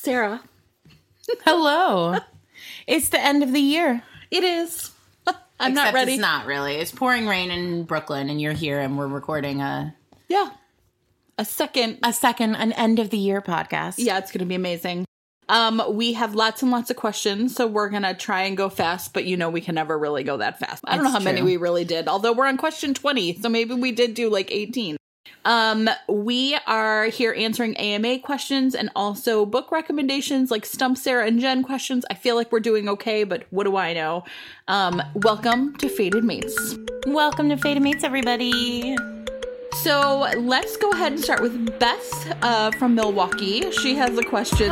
Sarah. Hello. It's the end of the year. It is. I'm Except not ready. It's not really. It's pouring rain in Brooklyn, and you're here, and we're recording an end of the year podcast. Yeah, it's going to be amazing. We have lots and lots of questions, so we're going to try and go fast, but we can never really go that fast. I don't know how many we really did, although we're on question 20, so maybe we did do like 18. We are here answering AMA questions and also book recommendations like Stump Sarah and Jen questions. I feel like we're doing okay, but what do I know? Welcome to Fated Mates. Welcome to Fated Mates, everybody. So let's go ahead and start with Beth from Milwaukee. She has a question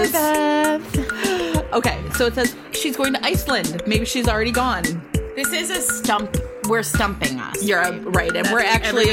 Beth. Okay, so it says she's going to Iceland. Maybe she's already gone. This is a stump. We're stumping us. You're right, and we're actually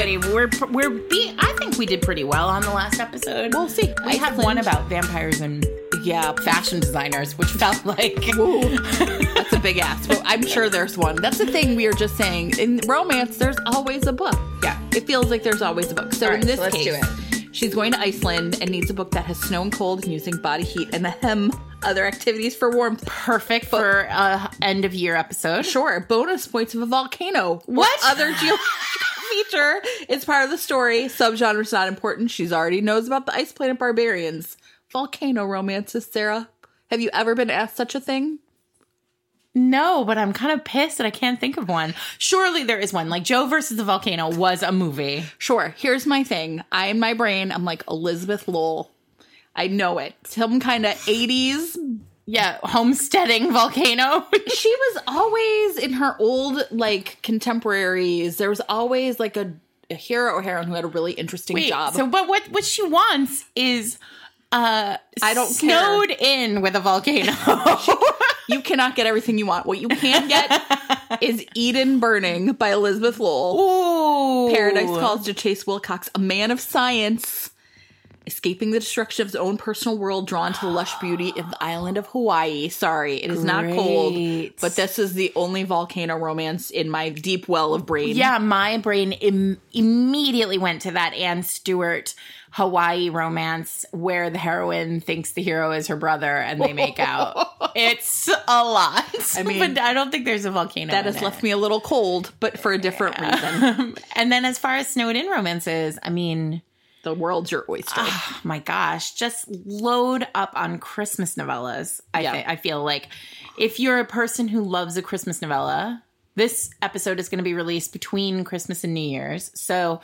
I think we did pretty well on the last episode. We'll see. We had one about vampires and fashion designers, which felt like that's a big ask. Well, I'm sure there's one. That's the thing we were just saying. In romance, there's always a book. Yeah, it feels like there's always a book. So in this let's case, do it. She's going to Iceland and needs a book that has snow and cold and using body heat and other activities for warmth. Perfect for end of year episode. Sure. Bonus points of a volcano. What other geological feature is part of the story? Subgenre's not important. She's already knows about the ice planet barbarians. Volcano romances, Sarah. Have you ever been asked such a thing? No, but I'm kind of pissed that I can't think of one. Surely there is one. Like Joe versus the Volcano was a movie. Sure. Here's my thing. In my brain, I'm like Elizabeth Lowell. I know it. Some kind of 80s. Yeah, homesteading volcano. She was always in her old, contemporaries. There was always, a hero or heroine who had a really interesting job. So, but what she wants is... I don't snowed in with a volcano. You cannot get everything you want. What you can get is Eden Burning by Elizabeth Lowell. Ooh. Paradise Calls to Chase Wilcox, a man of science, escaping the destruction of his own personal world, drawn to the lush beauty of the island of Hawaii. Sorry, it is not cold, but this is the only volcano romance in my deep well of brain. Yeah, my brain immediately went to that Anne Stewart Hawaii romance where the heroine thinks the hero is her brother and they make out. It's a lot. I mean, but I don't think there's a volcano. That has left me a little cold, but for a different reason. And then as far as snowed in romances, I mean, the world's your oyster. Oh my gosh, just load up on Christmas novellas. I feel like if you're a person who loves a Christmas novella, this episode is going to be released between Christmas and New Year's. So,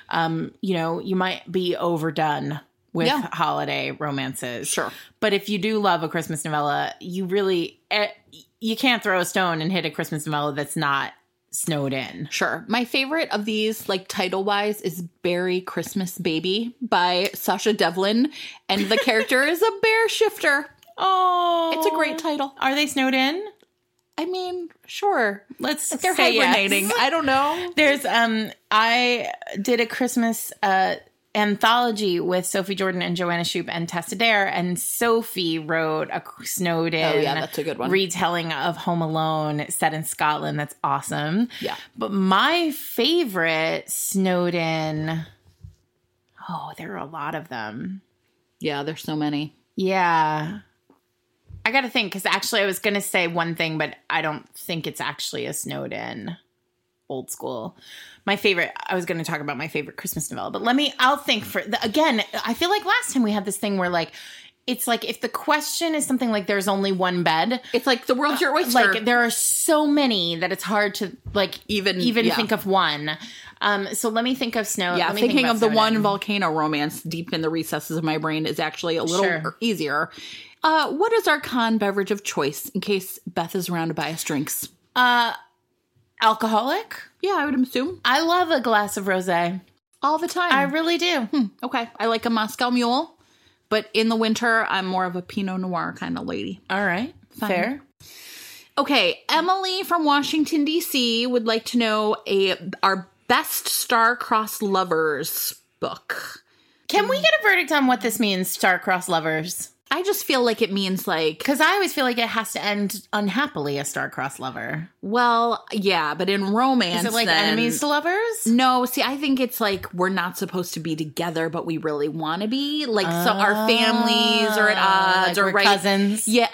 you might be overdone with holiday romances. Sure. But if you do love a Christmas novella, you can't throw a stone and hit a Christmas novella that's not snowed in. Sure. My favorite of these, title-wise, is Berry Christmas Baby by Sasha Devlin. And the character is a bear shifter. Oh. It's a great title. Are they snowed in? I mean, sure. They're hibernating. Yes. I don't know. There's I did a Christmas anthology with Sophie Jordan and Joanna Shoup and Tessa Dare, and Sophie wrote a snowed in that's a good one. retelling of Home Alone set in Scotland. That's awesome. Yeah. But my favorite snowed in, there are a lot of them. Yeah, there's so many. Yeah. I got to think, because actually I was going to say one thing, but I don't think it's actually a snowed in old school. I was going to talk about my favorite Christmas novella, but I'll think again, I feel like last time we had this thing where it's like if the question is something like there's only one bed. It's like the world's your oyster. There are so many that it's hard to even think of one. So let me think of snow. Yeah, thinking of the one volcano romance deep in the recesses of my brain is actually a little easier. What is our con beverage of choice in case Beth is around to buy us drinks? Alcoholic? Yeah, I would assume. I love a glass of rosé. All the time. I really do. Okay. I like a Moscow Mule, but in the winter, I'm more of a Pinot Noir kind of lady. All right. Fine. Fair. Okay. Emily from Washington, D.C. would like to know our best star-crossed lovers book. Can we get a verdict on what this means, star-crossed lovers? I just feel like it means like... Because I always feel like it has to end unhappily, a star-crossed lover. Well, yeah, but in romance... Is it like enemies to lovers? No, see, I think it's like we're not supposed to be together, but we really want to be. Like, so our families are at odds. Like or we're cousins? Yeah.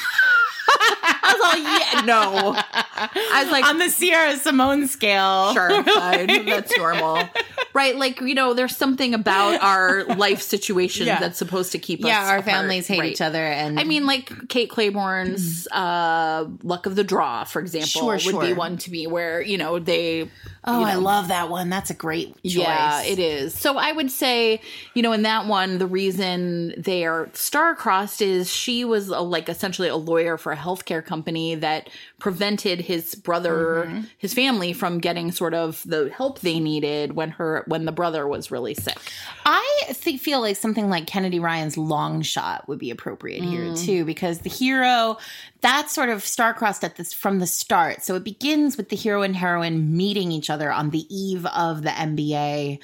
I was all, yeah, no. I was like... On the Sierra Simone scale. Sure, fine. That's normal. Right, like, you know, there's something about our life situations that's supposed to keep us our apart. families hate each other. And I mean, like, Kate Claiborne's Luck of the Draw, for example, would be one to me where, you know, they... Oh, I love that one. That's a great choice. Yeah, it is. So I would say, you know, in that one, the reason they are star-crossed is she was like essentially a lawyer for a healthcare company that prevented his brother, his family from getting sort of the help they needed when the brother was really sick. I feel like something like Kennedy Ryan's Long Shot would be appropriate here too, because the hero, that's sort of star-crossed from the start. So it begins with the hero and heroine meeting each other on the eve of the NBA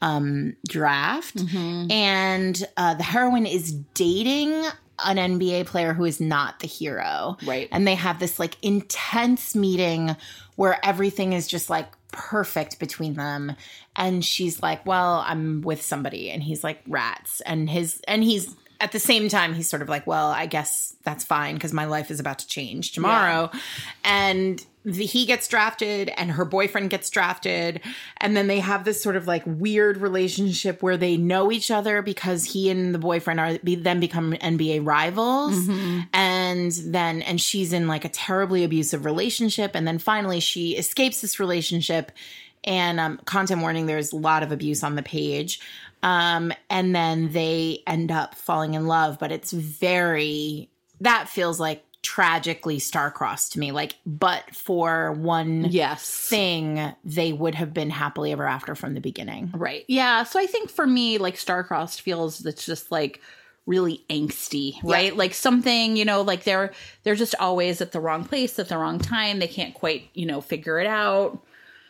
draft. And the heroine is dating an NBA player who is not the hero. Right. And they have this like intense meeting where everything is just like perfect between them. And she's like, well, I'm with somebody. And he's like, rats. And he's at the same time, he's sort of like, well, I guess that's fine because my life is about to change tomorrow. Yeah. And he gets drafted and her boyfriend gets drafted. And then they have this sort of like weird relationship where they know each other because he and the boyfriend then become NBA rivals. And she's in like a terribly abusive relationship. And then finally she escapes this relationship. And content warning, there's a lot of abuse on the page. And then they end up falling in love, but that feels like tragically star-crossed to me. Like, but for one thing, they would have been happily ever after from the beginning. Right. Yeah. So I think for me, like star-crossed feels that's just like really angsty, right? Yeah. Like something, you know, like they're just always at the wrong place at the wrong time. They can't quite, you know, figure it out.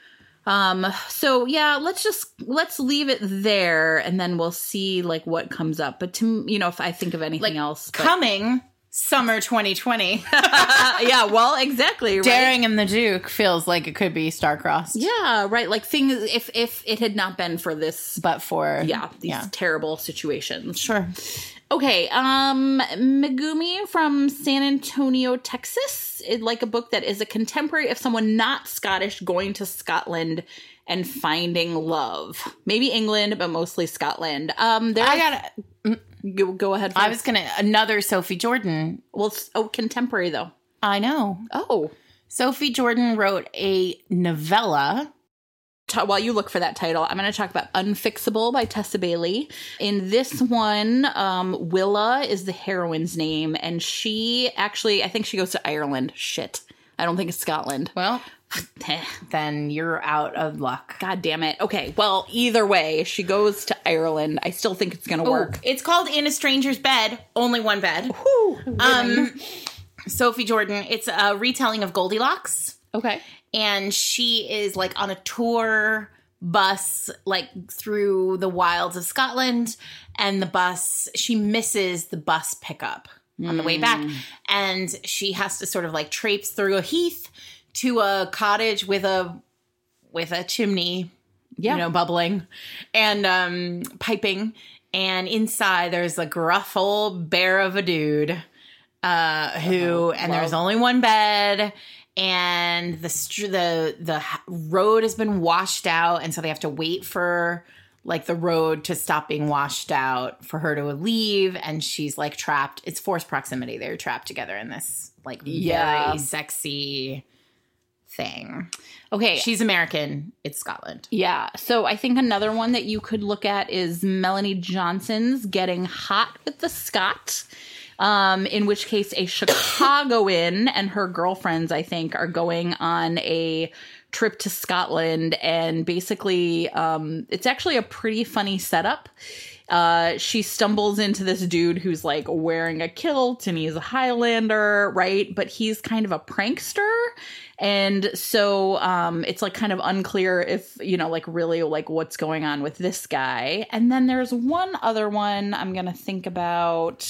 So yeah, let's leave it there and then we'll see like what comes up. But you know, if I think of anything else. Coming summer 2020. Yeah, well, exactly. Right? Daring and the Duke feels like it could be star-crossed. Yeah, right. Like things, if it had not been for this. But for. These terrible situations. Sure. Okay, Megumi from San Antonio, Texas. It's like a book that is a contemporary of someone not Scottish going to Scotland and finding love. Maybe England, but mostly Scotland. Go ahead. First. I was another Sophie Jordan. Well, contemporary though. I know. Oh. Sophie Jordan wrote a novella. While you look for that title, I'm going to talk about Unfixable by Tessa Bailey. In this one, Willa is the heroine's name, and she actually, I think she goes to Ireland. Shit. I don't think it's Scotland. Well, then you're out of luck. God damn it. Okay, well, either way, she goes to Ireland. I still think it's going to work. It's called In a Stranger's Bed. Only one bed. Sophie Jordan. It's a retelling of Goldilocks. Okay. And she is like on a tour bus, like through the wilds of Scotland. And she misses the bus pickup on the way back. And she has to sort of like traipse through a heath to a cottage with a chimney, you know, bubbling and piping. And inside there's a gruff old bear of a dude there's only one bed. And the road has been washed out, and so they have to wait for like the road to stop being washed out for her to leave, and she's like trapped. It's forced proximity. They're trapped together in this like very sexy thing. Okay. She's American. It's Scotland. Yeah. So I think another one that you could look at is Melanie Johnson's Getting Hot with the Scot. In which case a Chicagoan and her girlfriends, I think, are going on a trip to Scotland. And basically, it's actually a pretty funny setup. She stumbles into this dude who's like wearing a kilt and he's a Highlander, right? But he's kind of a prankster. And so it's like kind of unclear if, you know, like really like what's going on with this guy. And then there's one other one I'm going to think about.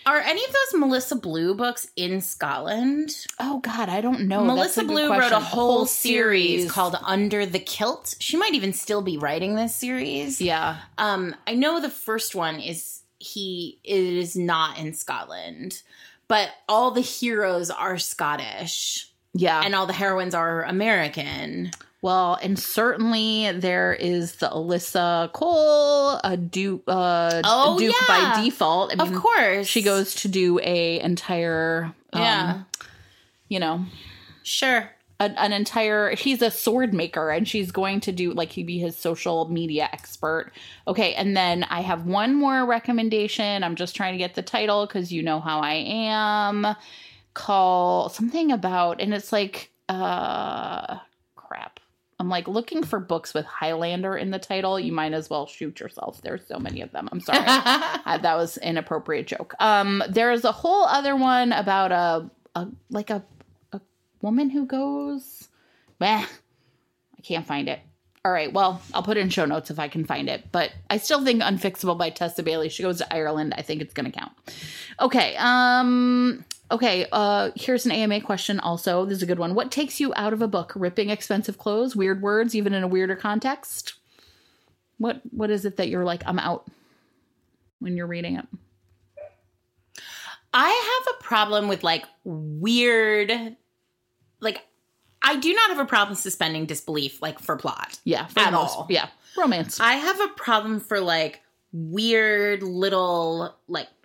Are any of those Melissa Blue books in Scotland? Oh, God, I don't know. Melissa Blue wrote a whole series called Under the Kilt. She might even still be writing this series. Yeah. I know the first one it is not in Scotland, but all the heroes are Scottish. Yeah. And all the heroines are American. Well, and certainly there is the Alyssa Cole, a Duke by default. I mean, of course. She goes to do a entire, Sure. An entire, he's a sword maker and she's going to do, like, he'd be his social media expert. Okay, and then I have one more recommendation. I'm just trying to get the title because you know how I am. Call something about, and it's like, crap. I'm like looking for books with Highlander in the title. You might as well shoot yourself. There's so many of them. I'm sorry. That was an inappropriate joke. There's a whole other one about a woman who goes, I can't find it. All right, well, I'll put it in show notes if I can find it. But I still think Unfixable by Tessa Bailey. She goes to Ireland. I think it's going to count. Okay, here's an AMA question also. This is a good one. What takes you out of a book? Ripping expensive clothes, weird words, even in a weirder context? What is it that you're like, I'm out when you're reading it? I have a problem with like weird, like I do not have a problem suspending disbelief like for plot. Yeah. At all. Yeah. Romance. I have a problem for like weird little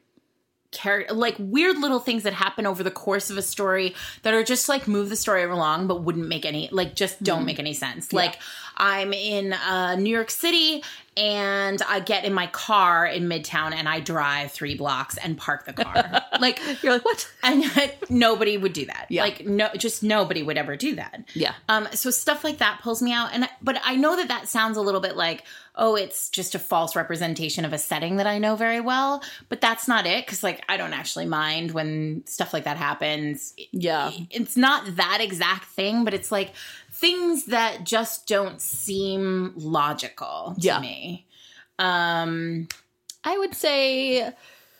weird little things that happen over the course of a story that are just like move the story along but wouldn't make any, like just don't make any sense. Yeah. Like I'm in New York City and I get in my car in Midtown and I drive 3 blocks and park the car. Like you're like, what? And nobody would do that. Yeah. Like just nobody would ever do that. Yeah. So stuff like that pulls me out. But I know that sounds a little bit like, oh, it's just a false representation of a setting that I know very well. But that's not it. Because like, I don't actually mind when stuff like that happens. Yeah. It's not that exact thing, but it's like things that just don't seem logical to me. I would say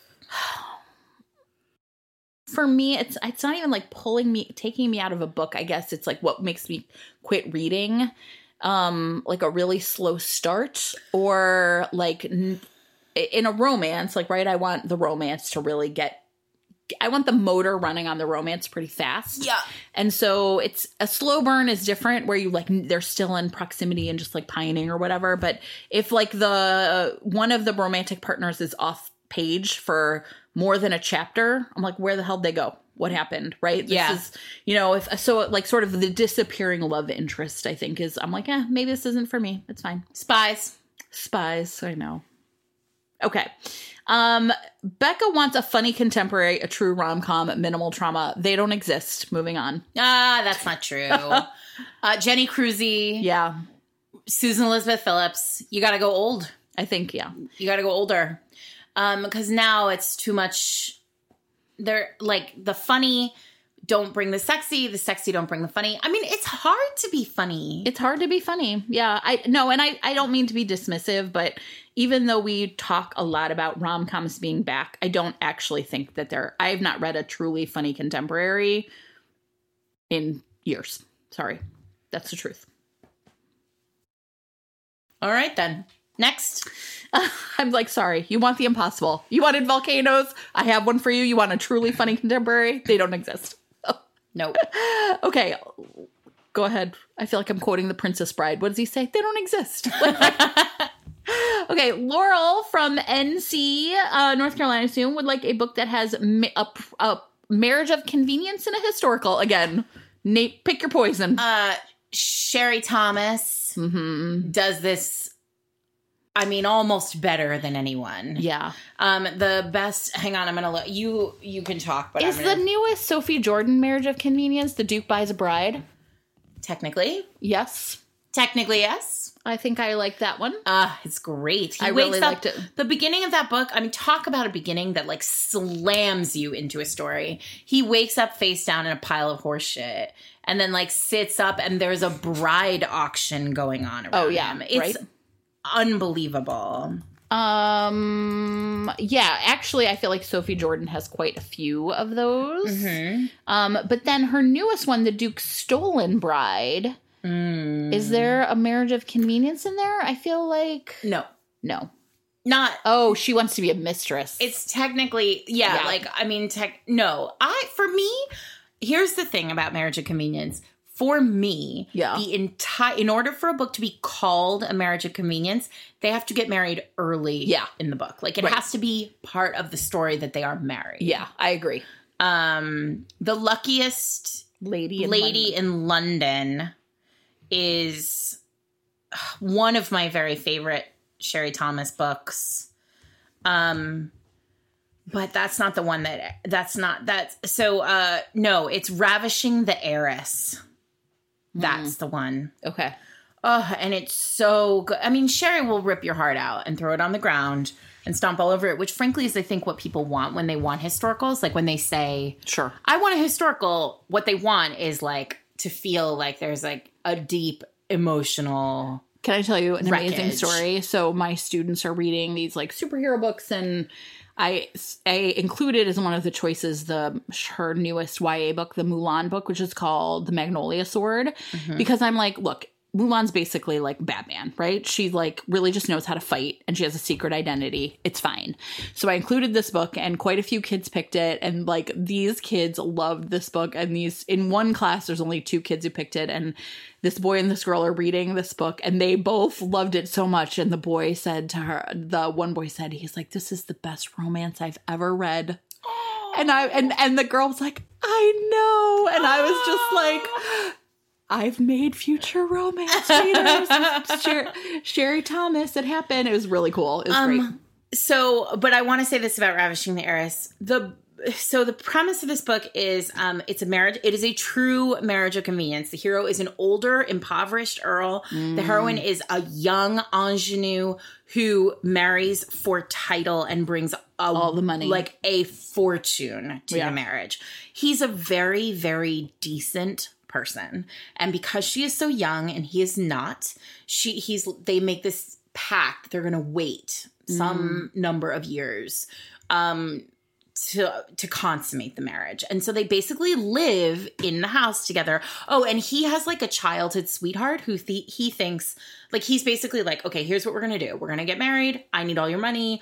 for me, it's not even like taking me out of a book. I guess it's like what makes me quit reading. Like a really slow start or like in a romance, like, right. I want the romance to really I want the motor running on the romance pretty fast. Yeah. And so it's a slow burn is different where you like, they're still in proximity and just like pining or whatever. But if like one of the romantic partners is off page for more than a chapter, I'm like, where the hell did they go? What happened? Right. This is, like sort of the disappearing love interest, I think I'm like, maybe this isn't for me. It's fine. Spies. I know. Okay. Becca wants a funny contemporary, a true rom-com, minimal trauma. They don't exist. Moving on. That's not true. Jenny Cruzy. Yeah. Susan Elizabeth Phillips. You got to go old. I think, yeah. You got to go older. Because now it's too much. They're like the funny don't bring the sexy don't bring the funny. I mean, it's hard to be funny. It's hard to be funny. Yeah. I don't mean to be dismissive, but even though we talk a lot about rom-coms being back, I don't actually think that I have not read a truly funny contemporary in years. Sorry. That's the truth. All right, then. Next. I'm like, sorry. You want the impossible. You wanted volcanoes. I have one for you. You want a truly funny contemporary? They don't exist. Nope. Okay. Go ahead. I feel like I'm quoting The Princess Bride. What does he say? They don't exist. Okay. Laurel from NC, North Carolina soon, would like a book that has a marriage of convenience and a historical. Again, Nate, pick your poison. Sherry Thomas does this, I mean, almost better than anyone. Yeah. The best, hang on, I'm going to look. You can talk, but is the newest Sophie Jordan Marriage of Convenience, The Duke Buys a Bride? Technically. Yes. Technically, yes. I think I like that one. It's great. I really liked it. The beginning of that book, I mean, talk about a beginning that like slams you into a story. He wakes up face down in a pile of horse shit and then like sits up and there's a bride auction going on around him. It's unbelievable. Yeah, actually, I feel like Sophie Jordan has quite a few of those. But then her newest one, The Duke's Stolen Bride. Is there a marriage of convenience in there? I feel like No. Not. Oh, she wants to be a mistress. It's technically, like, I mean, no. For me, here's the thing about marriage of convenience. For me, in order for a book to be called a marriage of convenience, they have to get married early in the book. Like, it has to be part of the story that they are married. Yeah, I agree. The Luckiest Lady in London is one of my very favorite Sherry Thomas books. But that's not the one no, it's Ravishing the Heiress. That's the one. Okay. Oh, and it's so good. I mean, Sherry will rip your heart out and throw it on the ground and stomp all over it, which frankly is, I think, what people want when they want historicals. Like when they say, sure, I want a historical, what they want is like to feel like there's like a deep emotional Can I tell you an wreckage. Amazing story? So my students are reading these like superhero books, and I included as one of the choices her newest YA book, the Mulan book, which is called The Magnolia Sword, because I'm like, look, Mulan's basically like Batman, right? She like really just knows how to fight, and she has a secret identity. It's fine. So I included this book, and quite a few kids picked it, and like these kids loved this book. And in one class, there's only 2 kids who picked it, and this boy and this girl are reading this book, and they both loved it so much. And the boy said to her, the one boy said, he's like, "This is the best romance I've ever read." Aww. And the girl was like, "I know," and I was just like, I've made future romance readers. Sherry Thomas, it happened. It was really cool. It was great. So, but I want to say this about Ravishing the Heiress. So the premise of this book is it's a marriage. It is a true marriage of convenience. The hero is an older, impoverished earl. The heroine is a young ingenue who marries for title and brings all the money, like a fortune to the marriage. He's a very, very decent person, and because she is so young and he is not, they make this pact. They're going to wait some number of years to consummate the marriage. And so they basically live in the house together. Oh, and he has like a childhood sweetheart who he thinks, like, he's basically like, okay, here's what we're going to do. We're going to get married. I need all your money.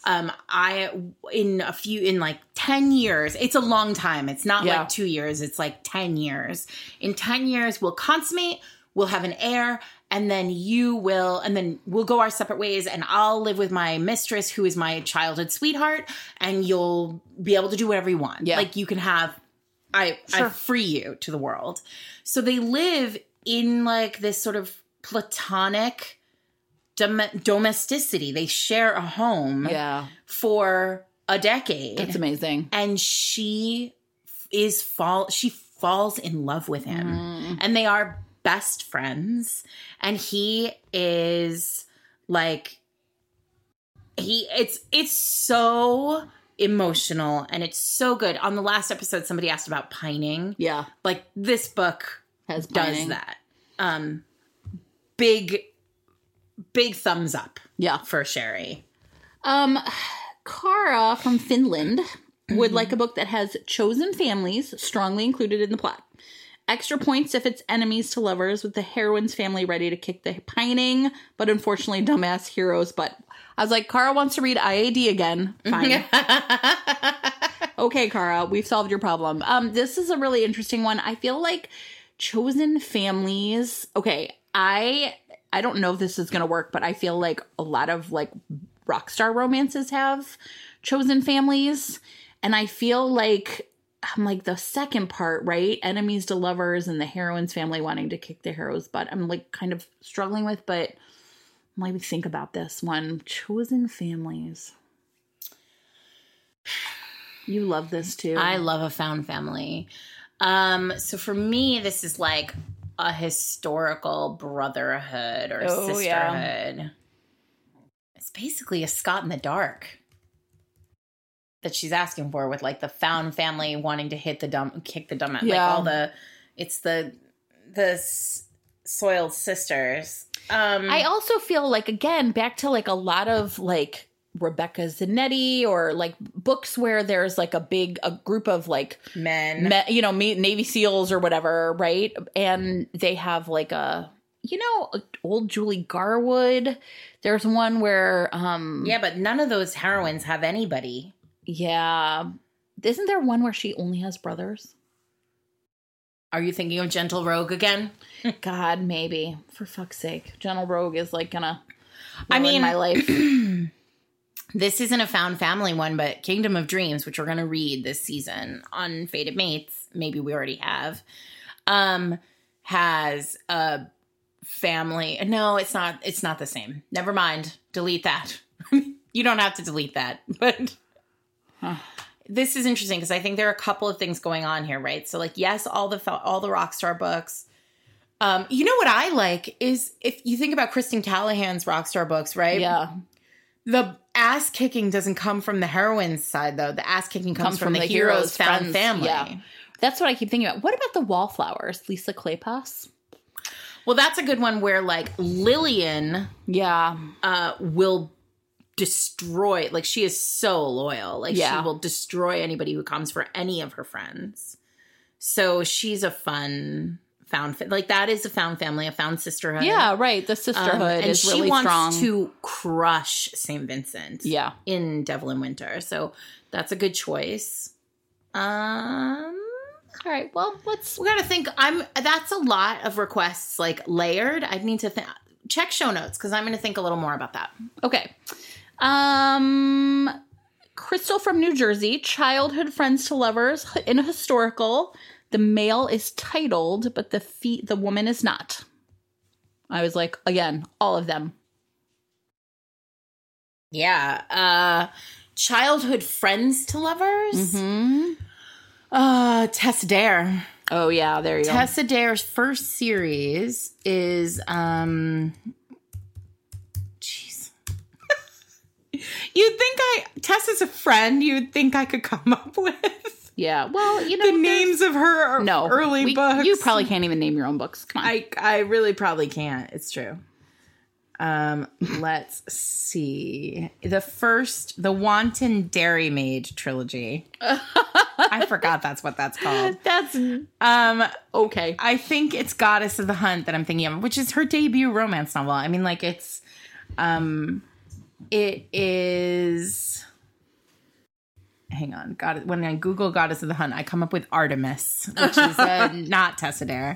In like 10 years, it's a long time. It's not like 2 years. It's like 10 years. In 10 years, we'll consummate, we'll have an heir, and then we'll go our separate ways, and I'll live with my mistress, who is my childhood sweetheart, and you'll be able to do whatever you want. Yeah. Like, you can have, I free you to the world. So they live in like this sort of platonic domesticity. They share a home for a decade. That's amazing. And she falls in love with him. And they are best friends. And he is like, it's so emotional and it's so good. On the last episode, somebody asked about pining. Yeah. Like, this book does that. Big thumbs up. Yeah. For Sherry. Cara from Finland would like a book that has chosen families strongly included in the plot. Extra points if it's enemies to lovers, with the heroine's family ready to kick the pining, but unfortunately dumbass heroes. But I was like, Cara wants to read IAD again. Fine. Okay, Cara, we've solved your problem. This is a really interesting one. I feel like chosen families. Okay, I don't know if this is going to work, but I feel like a lot of like rock star romances have chosen families. And I feel like I'm like the second part, right? Enemies to lovers and the heroine's family wanting to kick the hero's butt. I'm like kind of struggling with, but let me think about this one. Chosen families. You love this too. I love a found family. So for me, this is like a historical brotherhood or sisterhood. Yeah. It's basically a Scott in the Dark that she's asking for, with like the found family wanting to kick the dumb, like all the, it's the soiled sisters. I also feel like, again, back to like a lot of like Rebecca Zanetti or like books where there's like a group of like men, Navy SEALs or whatever, right? And they have like old Julie Garwood. There's one where yeah, but none of those heroines have anybody. Yeah. Isn't there one where she only has brothers? Are you thinking of Gentle Rogue again? God, maybe. For fuck's sake. Gentle Rogue is like gonna ruin my life. This isn't a found family one, but Kingdom of Dreams, which we're going to read this season on Fated Mates, maybe we already have, has a family. No, it's not the same. Never mind. Delete that. You don't have to delete that. But this is interesting because I think there are a couple of things going on here, right? So like, yes, all the Rockstar books. You know what I like is if you think about Kristen Callahan's Rockstar books, right? Yeah. The ass kicking doesn't come from the heroine's side, though. The ass kicking comes from the hero's found family. Yeah. That's what I keep thinking about. What about the Wallflowers? Lisa Kleypas? Well, that's a good one where, like, Lillian will destroy. Like, she is so loyal. Like, she will destroy anybody who comes for any of her friends. So she's a fun... like that is a found family, a found sisterhood. Yeah, right. The sisterhood is really strong. And she wants to crush St. Vincent. Yeah, in Devil in Winter. So that's a good choice. All right. Well, we got to think. That's a lot of requests, like layered. I'd need to check show notes because I'm going to think a little more about that. Okay. Crystal from New Jersey, childhood friends to lovers in a historical. The male is titled, but the woman is not. I was like, again, all of them. Yeah. Childhood friends to lovers. Mm-hmm. Tessa Dare. Oh, yeah, there you go. Tessa Dare's first series is, jeez. You'd think Tessa's a friend you'd think I could come up with. Yeah, well, the names of her early books. You probably can't even name your own books. Come on. I really probably can't. It's true. Let's see. The Wanton Dairymaid trilogy. I forgot that's what that's called. That's okay. I think it's Goddess of the Hunt that I'm thinking of, which is her debut romance novel. I mean, like it is. Hang on. When I Google Goddess of the Hunt, I come up with Artemis, which is not Tessa Dare.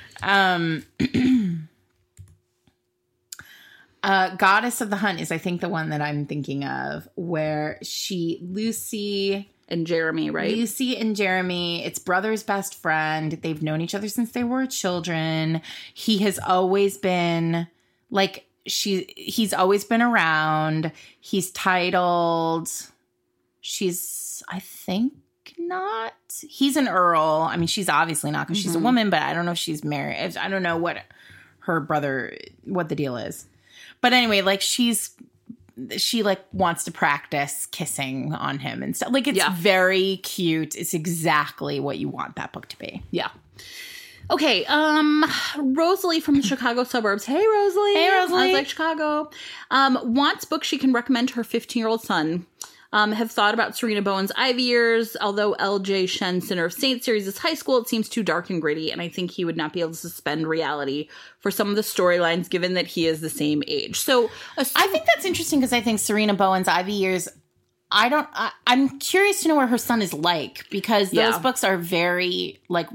Goddess of the Hunt is, I think, the one that I'm thinking of, where Lucy and Jeremy, right? Lucy and Jeremy, it's brother's best friend. They've known each other since they were children. He has always been like he's always been around. He's titled. She's, I think, not. He's an earl. I mean, she's obviously not because she's a woman, but I don't know if she's married. I don't know what the deal is. But anyway, like she like wants to practice kissing on him and stuff. Like it's very cute. It's exactly what you want that book to be. Yeah. Okay, Rosalie from the Chicago suburbs. Hey, Rosalie. Hey, Rosalie. I was like, Chicago. Wants books she can recommend to her 15-year-old son. Have thought about Serena Bowen's Ivy Years. Although L.J. Shen Sinner of Saints series is high school, it seems too dark and gritty, and I think he would not be able to suspend reality for some of the storylines, given that he is the same age. So I think that's interesting because I think Serena Bowen's Ivy Years, I'm curious to know what her son is like, because those books are very, like,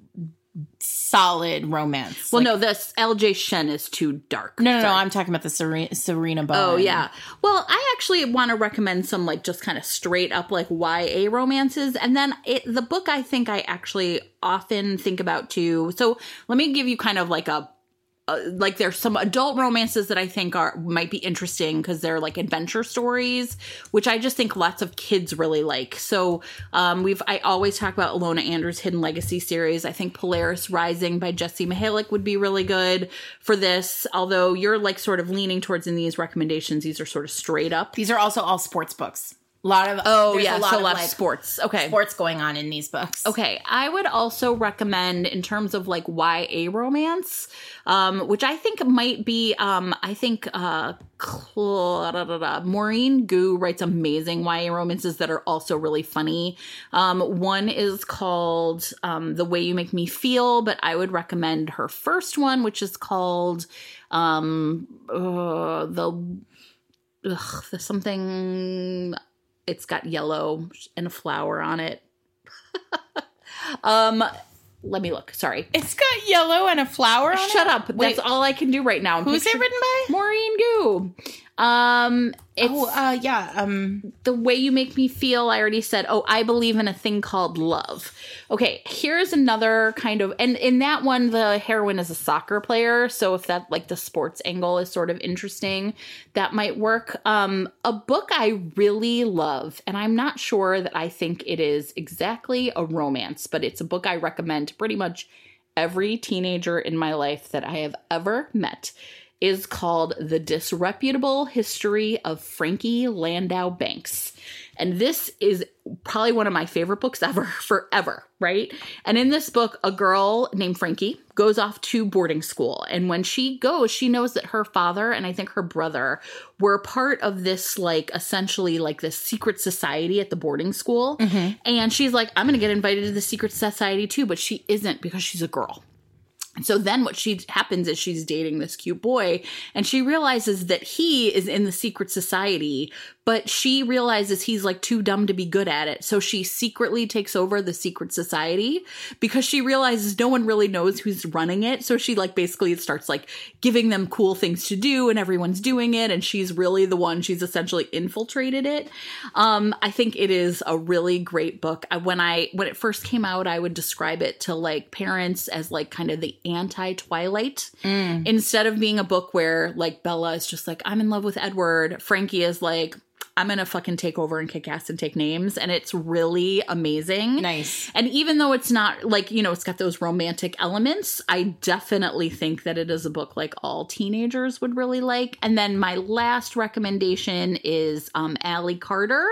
solid romance. Well, no, this L.J. Shen is too dark. No, I'm talking about the Serena Bowen. Oh, yeah. Well, I actually want to recommend some, like, just kind of straight up, like, YA romances. And then the book I think I actually often think about, too. So let me give you kind of like like there's some adult romances that I think might be interesting because they're like adventure stories, which I just think lots of kids really like. So I always talk about Ilona Andrews' Hidden Legacy series. I think Polaris Rising by Jessie Mihalik would be really good for this. Although you're like sort of leaning towards in these recommendations, these are sort of straight up. These are also all sports books. A lot of sports. Okay. Sports going on in these books. Okay. I would also recommend in terms of like YA romance, which I think might be, Maureen Gu writes amazing YA romances that are also really funny. One is called The Way You Make Me Feel, but I would recommend her first one, which is called something. It's got yellow and a flower on it. Let me look. Sorry. It's got yellow and a flower on it? Shut up. Wait. That's all I can do right now. Who's it written by? Maureen Gu. The Way You Make Me Feel, I already said. Oh, I Believe in a Thing Called Love. Okay, here's another kind of, and in that one, the heroine is a soccer player. So if that, like, the sports angle is sort of interesting, that might work. A book I really love, and I'm not sure that I think it is exactly a romance, but it's a book I recommend to pretty much every teenager in my life that I have ever met, is called The Disreputable History of Frankie Landau Banks. And this is probably one of my favorite books ever, forever, right? And in this book, a girl named Frankie goes off to boarding school. And when she goes, she knows that her father and I think her brother were part of this, like, essentially like this secret society at the boarding school. Mm-hmm. And she's like, I'm going to get invited to the secret society too, but she isn't because she's a girl. So then what happens is she's dating this cute boy, and she realizes that he is in the secret society, but she realizes he's like too dumb to be good at it. So she secretly takes over the secret society because she realizes no one really knows who's running it. So she like basically starts like giving them cool things to do, and everyone's doing it. And she's really the one, she's essentially infiltrated it. I think it is a really great book. When it first came out, I would describe it to like parents as like kind of the anti-Twilight. Instead of being a book where like Bella is just like, I'm in love with Edward, Frankie is like, I'm going to fucking take over and kick ass and take names. And it's really amazing. Nice. And even though it's not like, you know, it's got those romantic elements, I definitely think that it is a book like all teenagers would really like. And then my last recommendation is Allie Carter.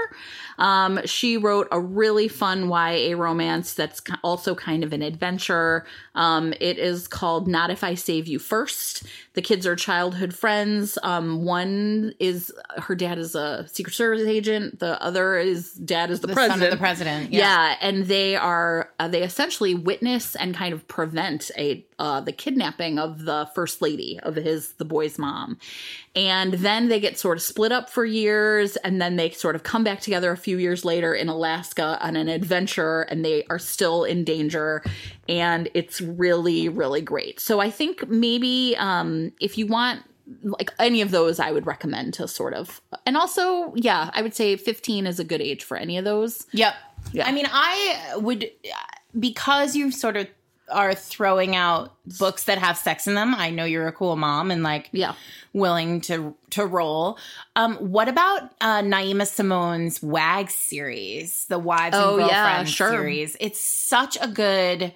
She wrote a really fun YA romance that's also kind of an adventure. It is called Not If I Save You First. The kids are childhood friends. One is, her dad is a Secret Service agent. The other is, dad is the president. Son of the president. Yeah, and they essentially witness and kind of prevent the kidnapping of the first lady of the boy's mom. And then they get sort of split up for years, and then they sort of come back together a few years later in Alaska on an adventure, and they are still in danger. And it's really, really great. So I think maybe if you want like any of those, I would recommend to sort of, and also, yeah, I would say 15 is a good age for any of those. Yep. Yeah. I mean, I would, because you sort of are throwing out books that have sex in them. I know you're a cool mom and like willing to roll. What about Naima Simone's WAG series, the Wives and Girlfriends series? It's such a good.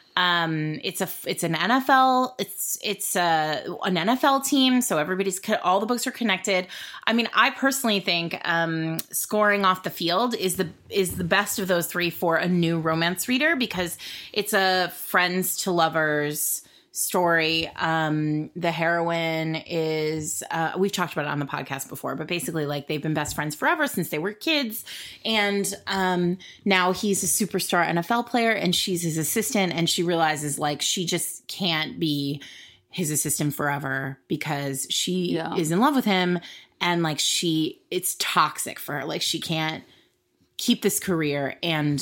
It's an NFL. It's an NFL team. So all the books are connected. I mean, I personally think Scoring Off the Field is the best of those three for a new romance reader because it's a friends to lovers story. The heroine is, we've talked about it on the podcast before, but basically like they've been best friends forever since they were kids. And, now he's a superstar NFL player and she's his assistant, and she realizes like she just can't be his assistant forever because she is in love with him. And like it's toxic for her. Like she can't keep this career and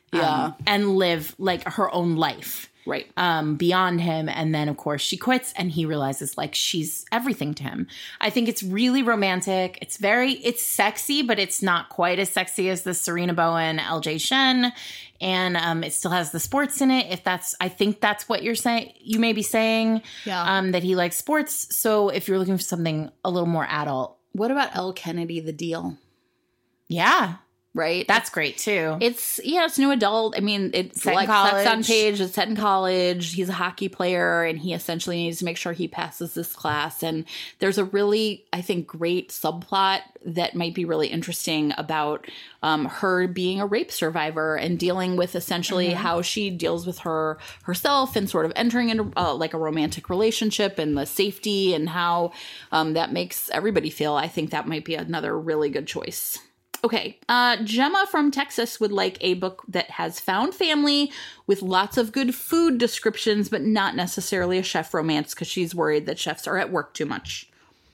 live like her own life. Right. Beyond him. And then, of course, she quits and he realizes like she's everything to him. I think it's really romantic. It's sexy, but it's not quite as sexy as the Serena Bowen, LJ Shen. And it still has the sports in it. I think that's what you're saying. You may be saying that he likes sports. So if you're looking for something a little more adult. What about Elle Kennedy, The Deal? Yeah. right? That's great too. It's new adult. I mean, it's Set in like college. Sex on Page. It's set in college. He's a hockey player, and he essentially needs to make sure he passes this class. And there's a really, I think, great subplot that might be really interesting about her being a rape survivor and dealing with essentially how she deals with herself and sort of entering into like a romantic relationship and the safety and how that makes everybody feel. I think that might be another really good choice. Okay, Gemma from Texas would like a book that has found family with lots of good food descriptions, but not necessarily a chef romance because she's worried that chefs are at work too much.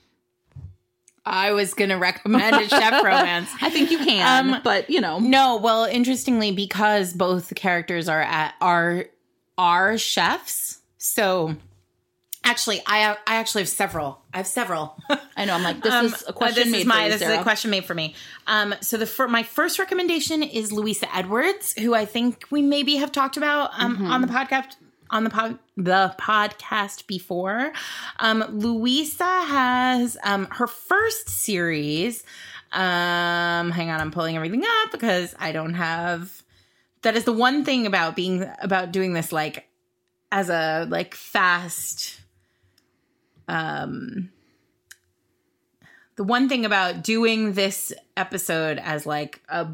I was going to recommend a chef romance. I think you can, but you know. No, well, interestingly, because both the characters are chefs, so... Actually, I actually have several. I have several. I know. I'm like, this is a question made for you, This is a question made for me. So my first recommendation is Louisa Edwards, who I think we maybe have talked about on the podcast before. Louisa has her first series. Hang on, I'm pulling everything up because I don't have. That is the one thing about doing this like as a like fast. The one thing about doing this episode as like a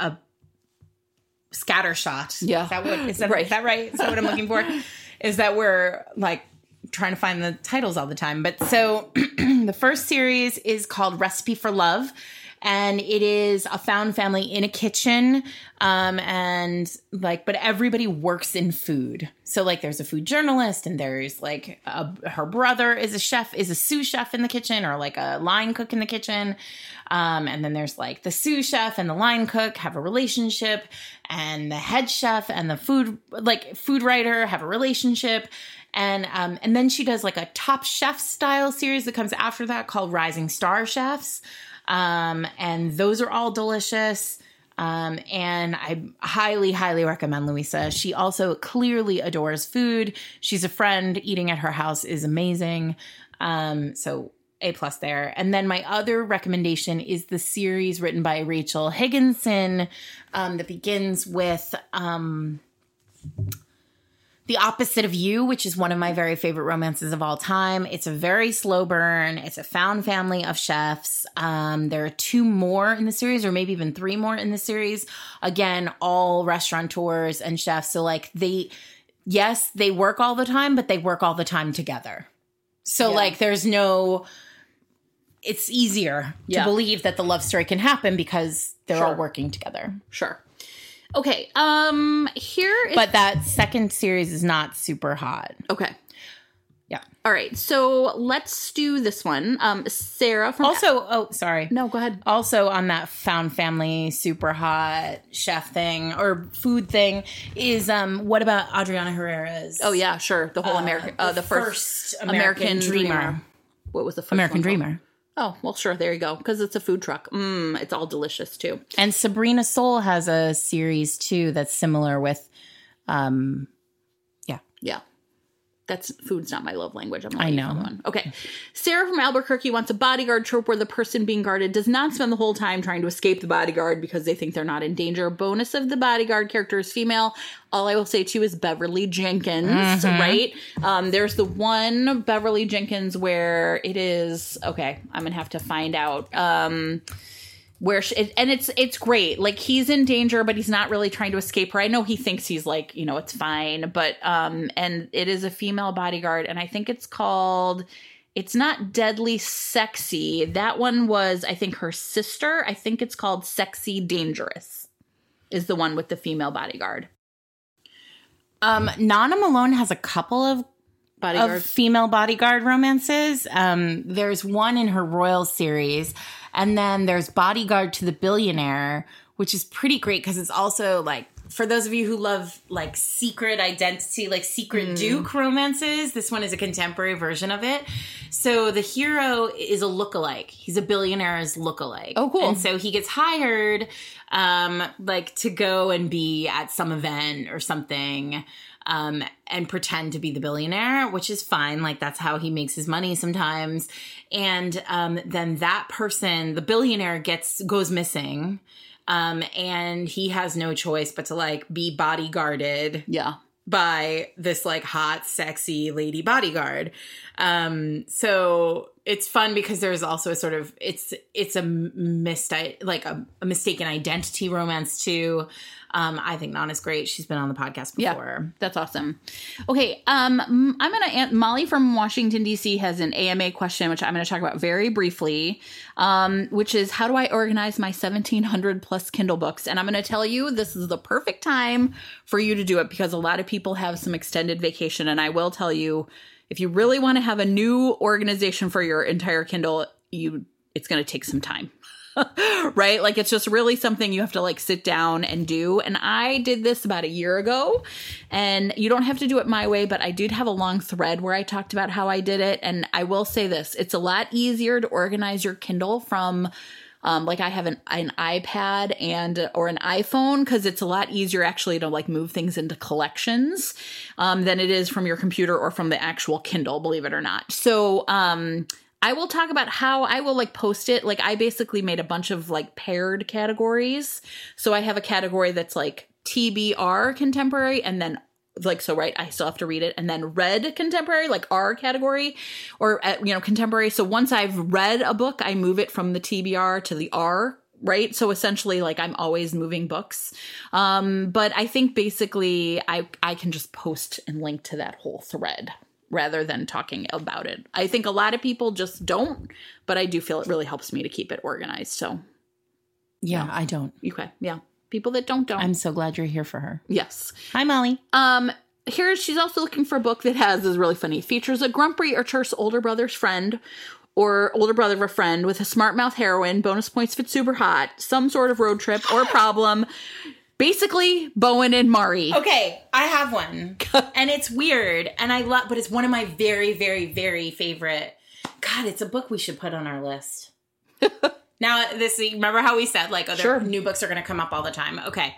scatter shot. Yeah. Is that right? Is that right? Is that what I'm looking for? Is that we're like trying to find the titles all the time. But so the first series is called Recipe for Love. And it is a found family in a kitchen. And like, but everybody works in food. So like there's a food journalist and there's like her brother is a sous chef in the kitchen or like a line cook in the kitchen. And then there's like the sous chef and the line cook have a relationship and the head chef and the food writer have a relationship. And then she does like a Top Chef style series that comes after that called Rising Star Chefs. And those are all delicious. And I highly, highly recommend Louisa. She also clearly adores food. She's a friend. Eating at her house is amazing. So A+ there. And then my other recommendation is the series written by Rachel Higginson, that begins with, The Opposite of You, which is one of my very favorite romances of all time. It's a very slow burn. It's a found family of chefs. There are 2 more in the series, or maybe even 3 more in the series. Again, all restaurateurs and chefs. So like they work all the time, but they work all the time together. So like there's no... It's easier to believe that the love story can happen because they're all working together. Sure. Okay, But that second series is not super hot. Okay. Yeah. All right, so let's do this one. Sarah from... sorry. No, go ahead. Also on that found family, super hot chef thing or food thing is, what about Adriana Herrera's? Oh, yeah, sure. The whole the first American Dreamer. What was the first American one Dreamer. called? Oh, well, sure. There you go. Because it's a food truck. It's all delicious, too. And Sabrina Soul has a series, too, that's similar with, Yeah. Food's not my love language. I know. One. Okay. Sarah from Albuquerque wants a bodyguard trope where the person being guarded does not spend the whole time trying to escape the bodyguard because they think they're not in danger. Bonus of the bodyguard character is female. All I will say, too, is Beverly Jenkins, right? There's the one Beverly Jenkins where it is... Okay, I'm going to have to find out... where it's great. Like he's in danger, but he's not really trying to escape her. I know he thinks he's like, it's fine, but and it is a female bodyguard, and I think it's called. It's not Deadly Sexy. That one was, I think, her sister. I think it's called Sexy Dangerous. Is the one with the female bodyguard. Nana Malone has a couple of female bodyguard romances. There's one in her Royal series. And then there's Bodyguard to the Billionaire, which is pretty great because it's also like, for those of you who love like secret identity, like secret Duke romances, this one is a contemporary version of it. So the hero is a lookalike. He's a billionaire's lookalike. Oh, cool. And so he gets hired like to go and be at some event or something. And pretend to be the billionaire, which is fine. Like that's how he makes his money sometimes. And then that person, the billionaire, goes missing. And he has no choice but to like be bodyguarded. Yeah. By this like hot, sexy lady bodyguard. So it's fun because there's also a sort of, it's a mistaken identity romance too. I think Nana's great. She's been on the podcast before. Yeah, that's awesome. Okay. I'm going to, Molly from Washington, D.C. has an AMA question, which I'm going to talk about very briefly, which is how do I organize my 1,700 plus Kindle books? And I'm going to tell you, this is the perfect time for you to do it because a lot of people have some extended vacation. And I will tell you, if you really want to have a new organization for your entire Kindle, it's going to take some time. Right? Like it's just really something you have to like sit down and do. And I did this about a year ago and you don't have to do it my way, but I did have a long thread where I talked about how I did it. And I will say this, it's a lot easier to organize your Kindle from like I have an iPad or an iPhone because it's a lot easier actually to like move things into collections than it is from your computer or from the actual Kindle, believe it or not. So, I will talk about how I will like post it. Like I basically made a bunch of like paired categories. So I have a category that's like TBR contemporary and then like, so right, I still have to read it. And then read contemporary, like R category or, contemporary. So once I've read a book, I move it from the TBR to the R. Right. So essentially like I'm always moving books. But I think basically I can just post and link to that whole thread rather than talking about it. I think a lot of people just don't, but I do feel it really helps me to keep it organized. So yeah, I don't. Okay. Yeah. People that don't. I'm so glad you're here for her. Yes. Hi, Molly. She's also looking for a book that is really funny. Features a grumpy or terse older brother's friend or older brother of a friend with a smart mouth heroine, bonus points if it's super hot, some sort of road trip or problem. Basically, Bowen and Mari. Okay, I have one. And it's weird. And I love, but it's one of my very, very, very favorite. God, it's a book we should put on our list. Now, remember how we said, like, sure, new books are going to come up all the time? Okay.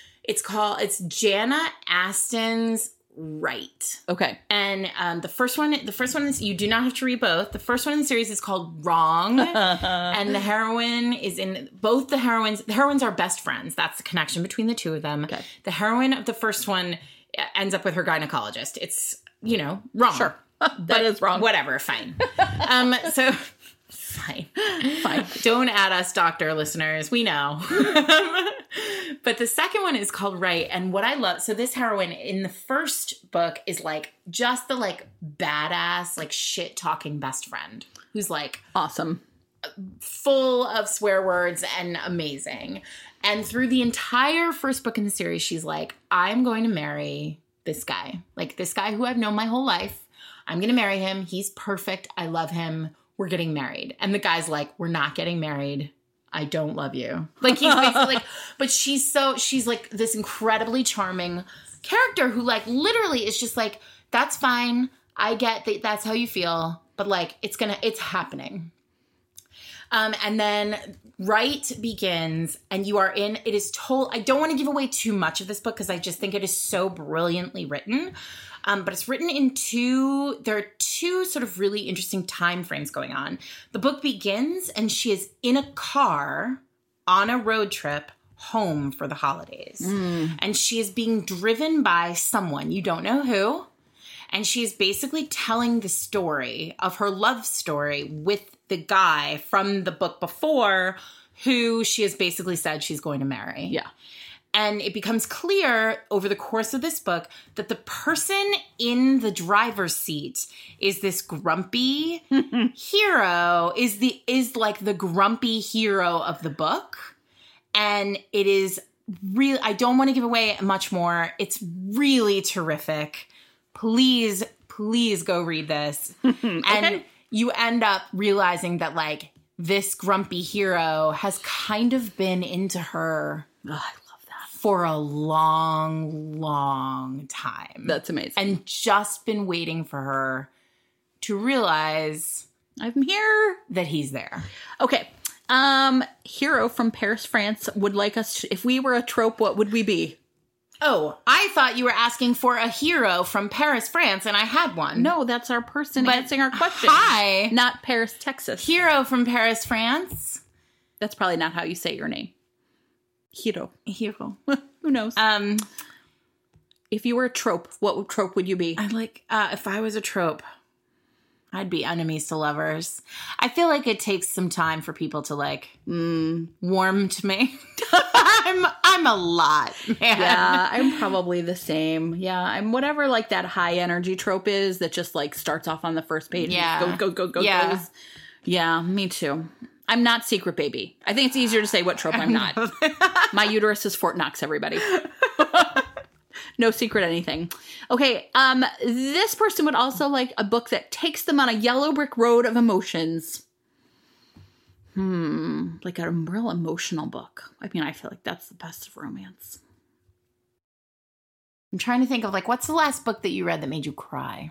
It's Jana Aston's Right. Okay. And the first one is, you do not have to read both. The first one in the series is called Wrong. And the heroine is in both the heroines are best friends. That's the connection between the two of them. Okay. The heroine of the first one ends up with her gynecologist. It's, wrong. Sure. That is wrong. Whatever. Fine. So fine. Don't add us doctor listeners. We know. But the second one is called Right. And what I love, so this heroine in the first book is like just the like badass, like shit talking best friend who's like awesome, full of swear words and amazing. And through the entire first book in the series, she's like, I'm going to marry this guy, like this guy who I've known my whole life. I'm going to marry him. He's perfect. I love him. We're getting married. And the guy's like, we're not getting married. I don't love you. Like he's basically like, but she's like this incredibly charming character who like literally is just like, that's fine. I get that that's how you feel, but like, it's happening. And then Right begins and I don't want to give away too much of this book because I just think it is so brilliantly written. But it's written there are two sort of really interesting time frames going on. The book begins and she is in a car on a road trip home for the holidays. And she is being driven by someone, you don't know who. And she is basically telling the story of her love story with the guy from the book before who she has basically said she's going to marry. Yeah. And it becomes clear over the course of this book that the person in the driver's seat is this grumpy hero, is like the grumpy hero of the book. And it is really, I don't want to give away much more. It's really terrific. Please go read this. And you end up realizing that like this grumpy hero has kind of been into her. Oh, I love that. For a long, long time. That's amazing. And just been waiting for her to realize I'm here, that he's there. Okay. Hero from Paris, France would like us if we were a trope, what would we be? Oh, I thought you were asking for a hero from Paris, France, and I had one. No, that's our person answering our question. Hi. Not Paris, Texas. Hero from Paris, France. That's probably not how you say your name. Hero. Hero. Who knows? If you were a trope, what trope would you be? I like, if I was a trope, I'd be enemies to lovers. I feel like it takes some time for people to like warm to me. I'm a lot, man. Yeah, I'm probably the same. Yeah, I'm whatever like that high energy trope is that just like starts off on the first page. Yeah. And goes. Yeah. Yeah, me too. I'm not Secret Baby. I think it's easier to say what trope I'm not. My uterus is Fort Knox, everybody. No secret anything. Okay, this person would also like a book that takes them on a yellow brick road of emotions. Like a real emotional book. I mean, I feel like that's the best of romance. I'm trying to think of like, what's the last book that you read that made you cry?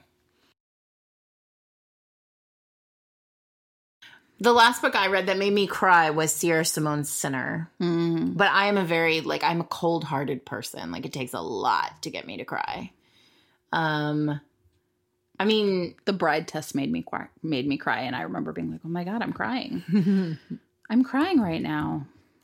The last book I read that made me cry was Sierra Simone's Sinner. But I am I'm a cold-hearted person. Like, it takes a lot to get me to cry. I mean... The Bride Test made me cry, and I remember being like, oh my God, I'm crying. I'm crying right now.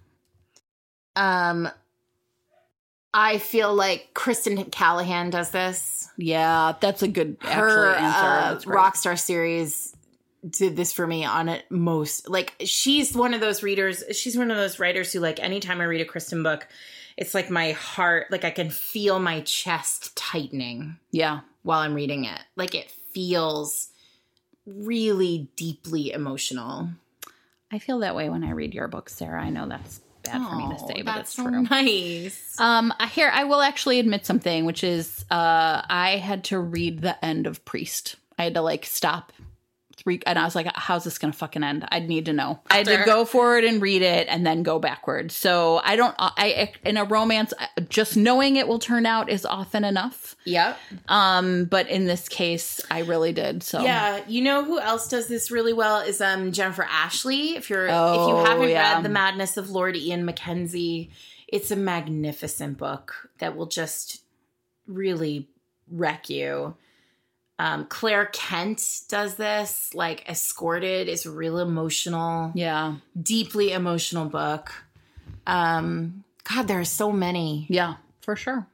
I feel like Kristen Callahan does this. Yeah, that's a good Her answer. Rockstar series did this for me on it most. Like, she's one of those writers who, like, anytime I read a Kristen book, it's like my heart, like I can feel my chest tightening. Yeah. While I'm reading it. Like, it feels really deeply emotional. I feel that way when I read your book, Sarah. I know that's bad for me to say, but it's so true. Nice. Here, I will actually admit something, which is I had to read the end of Priest. I had to, like, stop. And I was like, how's this going to fucking end? I'd need to know. I had to go forward and read it and then go backward. So in a romance, just knowing it will turn out is often enough. Yep. But in this case, I really did. So yeah. You know who else does this really well is Jennifer Ashley. If you haven't read The Madness of Lord Ian Mackenzie, it's a magnificent book that will just really wreck you. Claire Kent does this, like Escorted is a real emotional, deeply emotional book. God, there are so many. Yeah, for sure.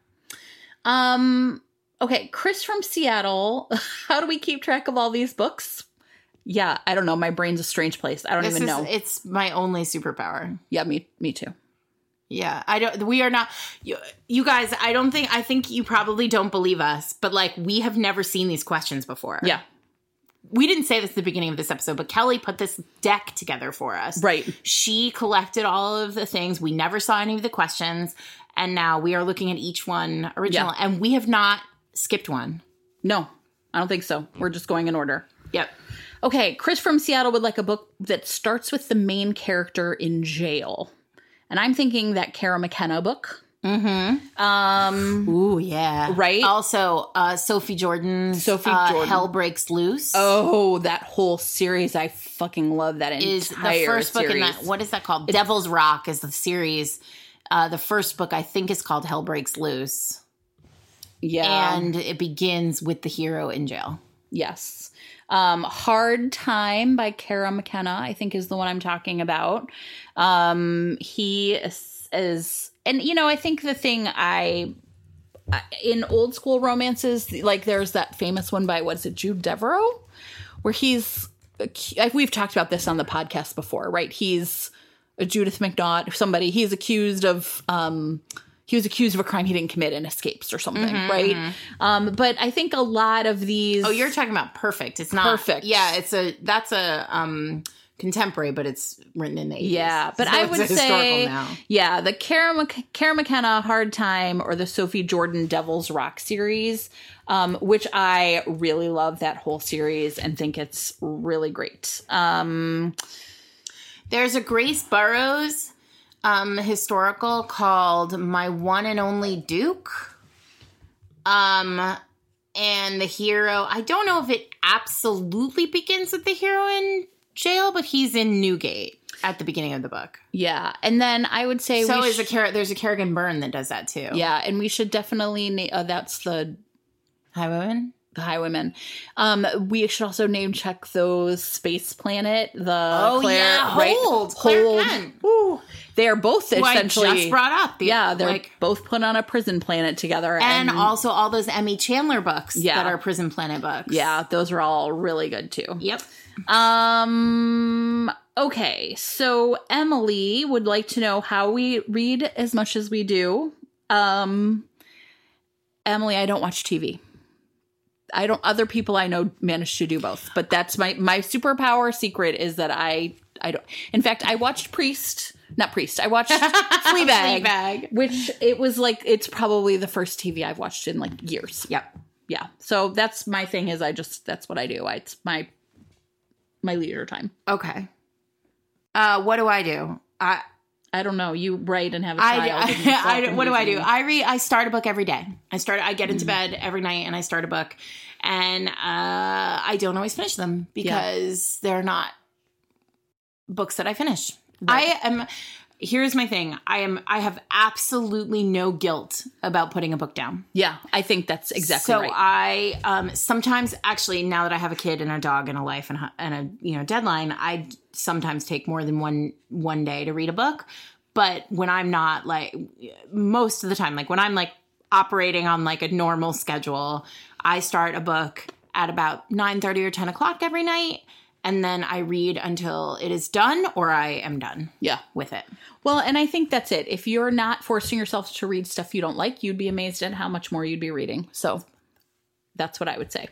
Okay, Chris from Seattle. How do we keep track of all these books? Yeah, I don't know. My brain's a strange place. I don't even know. It's my only superpower. Yeah, me too. Yeah, we are not, you guys, I think you probably don't believe us, but like, we have never seen these questions before. Yeah. We didn't say this at the beginning of this episode, but Kelly put this deck together for us. Right. She collected all of the things. We never saw any of the questions. And now we are looking at each one original. Yeah. And we have not skipped one. No, I don't think so. We're just going in order. Yep. Okay. Chris from Seattle would like a book that starts with the main character in jail. And I'm thinking that Kara McKenna book. Mm-hmm. Ooh, yeah. Right? Also, Sophie Jordan's Hell Breaks Loose. Oh, that whole series. I fucking love that entire is the first book series. in that. What is that called? Devil's Rock is the series. The first book, I think, is called Hell Breaks Loose. Yeah. And it begins with the hero in jail. Yes. Hard Time by Kara McKenna, I think, is the one I'm talking about. He is, and you know, I think the thing in old school romances, like there's that famous one by, Jude Devereaux, where we've talked about this on the podcast before, right? He's a Judith McNaught, he's accused of, he was accused of a crime he didn't commit and escapes or something, right? But I think a lot of these... Oh, you're talking about Perfect. It's not... Perfect. Yeah, that's a contemporary, but it's written in the 80s. Yeah, but so I would say... now. Yeah, the Kara McKenna Hard Time or the Sophie Jordan Devil's Rock series, which I really love that whole series and think it's really great. There's a Grace Burrows... historical called My One and Only Duke. And the hero, I don't know if it absolutely begins with the hero in jail, but he's in Newgate at the beginning of the book. Yeah. And then I would say there's a Kerrigan Byrne that does that too. Yeah. And we should definitely, that's the Highwaymen. The Highwaymen. We should also name check those Space Planet. Claire, Hold. Ooh, They are both essentially I just brought up. They're both put on a prison planet together. And also all those Emmy Chandler books that are Prison Planet books. Yeah, those are all really good too. Yep. Okay, so Emily would like to know how we read as much as we do. Emily, I don't watch TV. Other people I know manage to do both, but that's my superpower secret is that I don't. In fact, I watched I watched Fleabag, which it's probably the first TV I've watched in like years. Yep. Yeah. So that's my thing is that's what I do. It's my leisure time. Okay. What do I do? I don't know. You write and have a child. What do I do? I start a book every day. I get into bed every night and I start a book, and I don't always finish them because they're not books that I finish. Right. Here's my thing. I have absolutely no guilt about putting a book down. Yeah, I think that's exactly right. So I sometimes, actually, now that I have a kid and a dog and a life and a deadline, I sometimes take more than one day to read a book. But when I'm not, like, most of the time, like when I'm like operating on like a normal schedule, I start a book at about 9:30 or 10 o'clock every night. And then I read until it is done or I am done with it. Well, and I think that's it. If you're not forcing yourself to read stuff you don't like, you'd be amazed at how much more you'd be reading. So that's what I would say.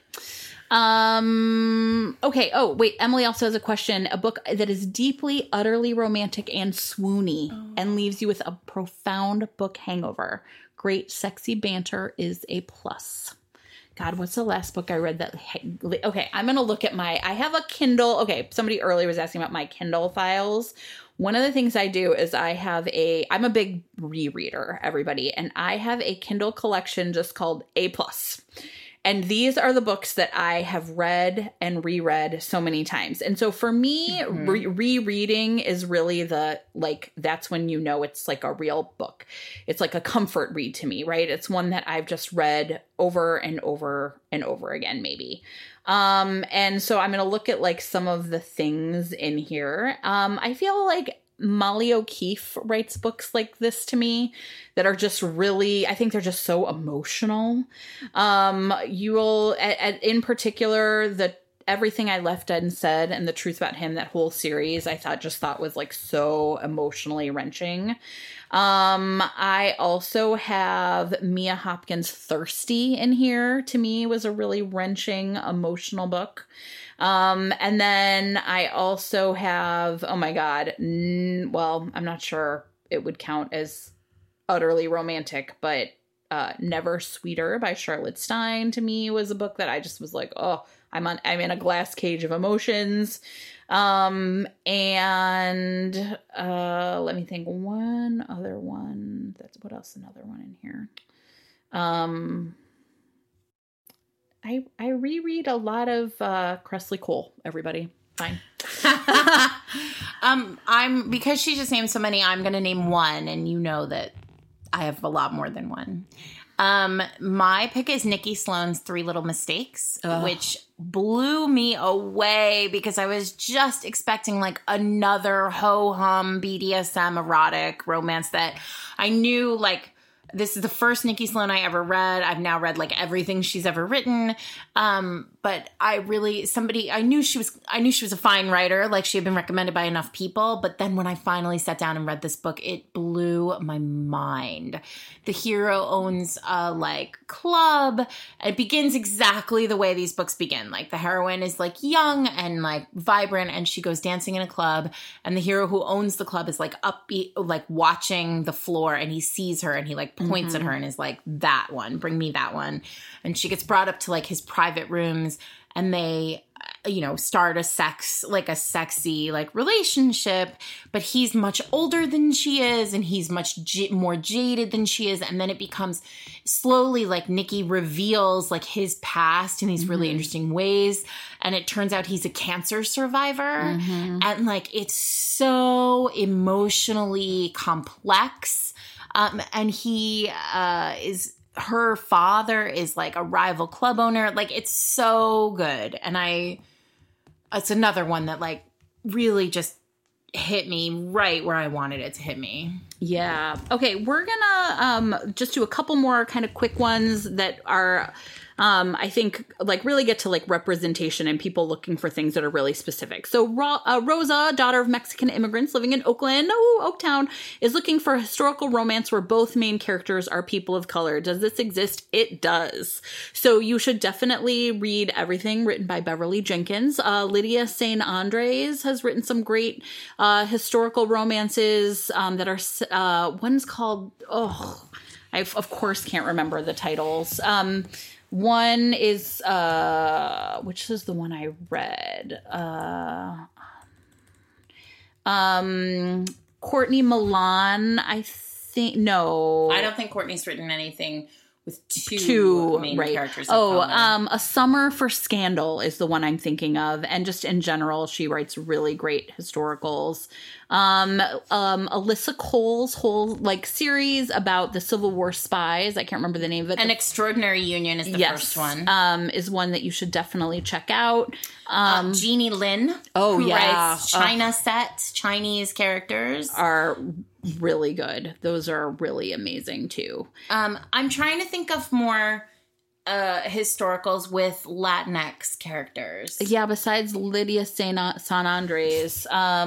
Okay. Oh, wait. Emily also has a question. A book that is deeply, utterly romantic and swoony and leaves you with a profound book hangover. Great sexy banter is a plus. God, what's the last book I read that? Okay, I'm going to look at I have a Kindle. Okay, somebody earlier was asking about my Kindle files. One of the things I do is I'm a big rereader, everybody, and I have a Kindle collection just called A+. And these are the books that I have read and reread so many times. And so for me, rereading is really that's when you know it's like a real book. It's like a comfort read to me, right? It's one that I've just read over and over and over again, maybe. And so I'm going to look at like some of the things in here. I feel like Molly O'Keefe writes books like this to me that are just really, I think they're just so emotional. You will, in particular, Everything I Left Unsaid and The Truth About Him, that whole series, I thought was like so emotionally wrenching. I also have Mia Hopkins' Thirsty in here. To me, was a really wrenching, emotional book. And then I also have, oh my God, well, I'm not sure it would count as utterly romantic, but Never Sweeter by Charlotte Stein to me was a book that I just was like, oh, I'm in a glass cage of emotions. And let me think, one other one. What else? Another one in here. I reread a lot of Cressley Cole, everybody. Fine. Because she just named so many, I'm going to name one, and you know that I have a lot more than one. My pick is Nikki Sloan's Three Little Mistakes, which blew me away because I was just expecting like another ho-hum BDSM erotic romance that I knew like this is the first Nikki Sloan I ever read. I've now read like everything she's ever written. But I knew she was a fine writer. Like she had been recommended by enough people. But then when I finally sat down and read this book, it blew my mind. The hero owns a like club. It begins exactly the way these books begin. Like the heroine is like young and like vibrant and she goes dancing in a club. And the hero who owns the club is like upbeat, like watching the floor, and he sees her and he like points at her and is like, that one, bring me that one. And she gets brought up to like his private rooms and they, start a sexy like relationship, but he's much older than she is and he's much more jaded than she is. And then it becomes slowly like Nikki reveals like his past in these really interesting ways. And it turns out he's a cancer survivor. And like, it's so emotionally complex. And he her father is like a rival club owner. Like it's so good. And it's another one that like really just hit me right where I wanted it to hit me. Yeah. Okay, we're gonna just do a couple more kind of quick ones that are I think like really get to like representation and people looking for things that are really specific. So Rosa, daughter of Mexican immigrants living in Oakland, Oaktown, is looking for a historical romance where both main characters are people of color. Does this exist? It does. So you should definitely read everything written by Beverly Jenkins. Lydia St. Andres has written some great historical romances that are one's called I of course can't remember the titles. One is, which is the one I read? Courtney Milan, I think. No. I don't think Courtney's written anything with two main characters. A Summer for Scandal is the one I'm thinking of. And just in general, she writes really great historicals. Alyssa Cole's whole like series about the Civil War spies. I can't remember the name of it. An Extraordinary Union is the first one. Is one that you should definitely check out. Jeannie Lin, who writes China set Chinese characters, are really good. Those are really amazing too. I'm trying to think of more historicals with Latinx characters. Yeah, besides Lydia San Andres.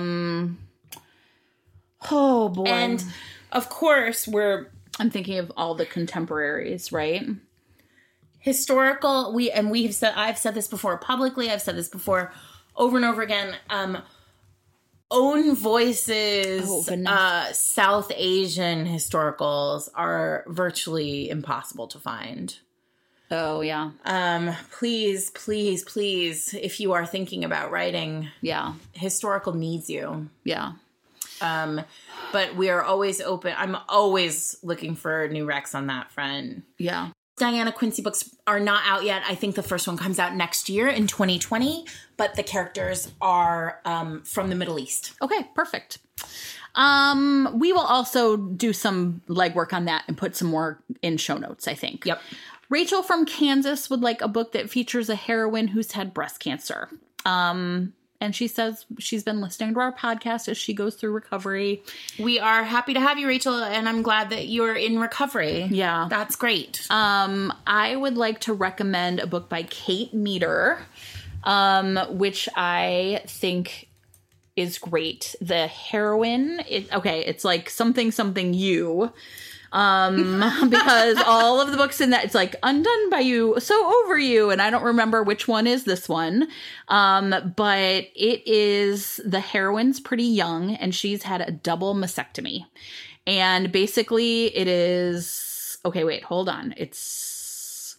Oh boy. And of course I'm thinking of all the contemporaries, right? Historical, I've said this before publicly, I've said this before over and over again. Own Voices, South Asian historicals are virtually impossible to find. Oh, yeah. Please, if you are thinking about writing, historical needs you. Yeah. But we are always open. I'm always looking for new recs on that front. Yeah. Diana Quincy books are not out yet. I think the first one comes out next year in 2020, but the characters are from the Middle East. Okay, perfect. We will also do some legwork on that and put some more in show notes, I think. Yep. Rachel from Kansas would like a book that features a heroine who's had breast cancer. And she says she's been listening to our podcast as she goes through recovery. We are happy to have you, Rachel, and I'm glad that you're in recovery. Yeah. That's great. I would like to recommend a book by Kate Meador, which I think is great. The heroine, it's like something you. Because all of the books in that, it's like undone by you, so over you, and I don't remember which one is this one. But it is, the heroine's pretty young and she's had a double mastectomy. And basically it is, okay, wait, hold on. It's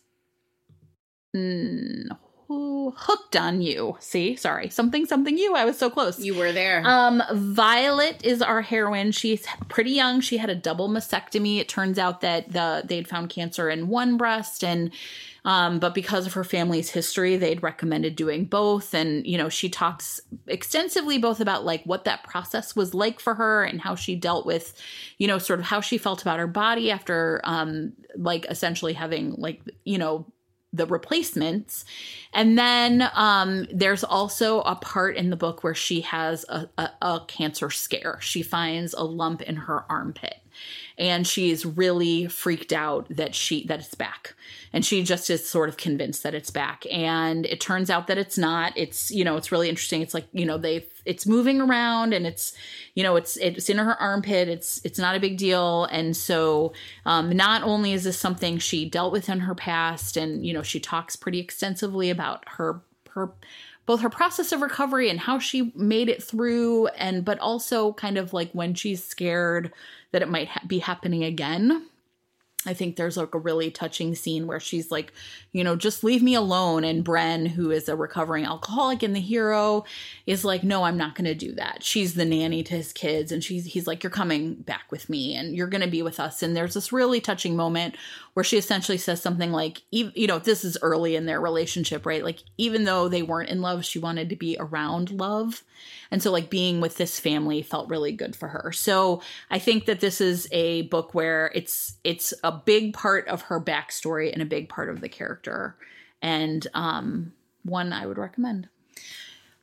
Hooked on You. See, sorry, something you. I was so close. You were there. Violet is our heroine. She's pretty young. She had a double mastectomy. It turns out that they'd found cancer in one breast, and but because of her family's history, they'd recommended doing both. And she talks extensively both about like what that process was like for her and how she dealt with, sort of how she felt about her body after like essentially having like the replacements. And then there's also a part in the book where she has a cancer scare. She finds a lump in her armpit and she's really freaked out that it's back. And she just is sort of convinced that it's back. And it turns out that it's not. It's, it's really interesting. It's like, it's moving around and it's, it's in her armpit. It's not a big deal. And so not only is this something she dealt with in her past, and, she talks pretty extensively about her both her process of recovery and how she made it through, but also kind of like when she's scared that it might be happening again. I think there's like a really touching scene where she's like, just leave me alone. And Bren, who is a recovering alcoholic and the hero, is like, no, I'm not going to do that. She's the nanny to his kids. And he's like, you're coming back with me and you're going to be with us. And there's this really touching moment where she essentially says something like, this is early in their relationship, right? Like, even though they weren't in love, she wanted to be around love. And so like being with this family felt really good for her. So I think that this is a book where it's a big part of her backstory and a big part of the character, and one I would recommend.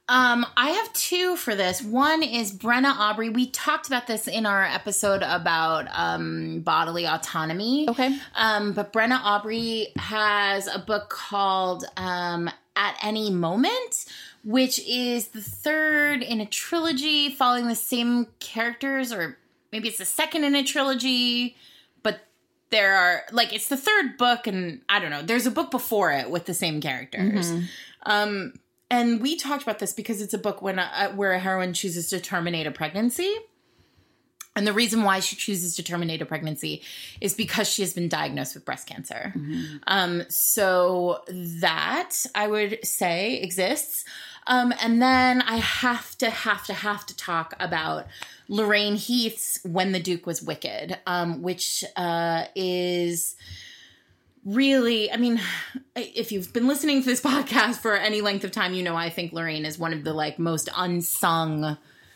I have two for this. One is Brenna Aubrey. We talked about this in our episode about bodily autonomy. Okay. But Brenna Aubrey has a book called At Any Moment, which is the third in a trilogy following the same characters, or maybe it's the second in a trilogy, but there are, like, it's the third book, and I don't know, there's a book before it with the same characters. Mm-hmm. And we talked about this because it's a book where a heroine chooses to terminate a pregnancy. And the reason why she chooses to terminate a pregnancy is because she has been diagnosed with breast cancer. Mm-hmm. So that, I would say, exists. And then I have to talk about Lorraine Heath's When the Duke Was Wicked, which is... really, I mean, if you've been listening to this podcast for any length of time, you know I think Lorraine is one of the, like, most unsung,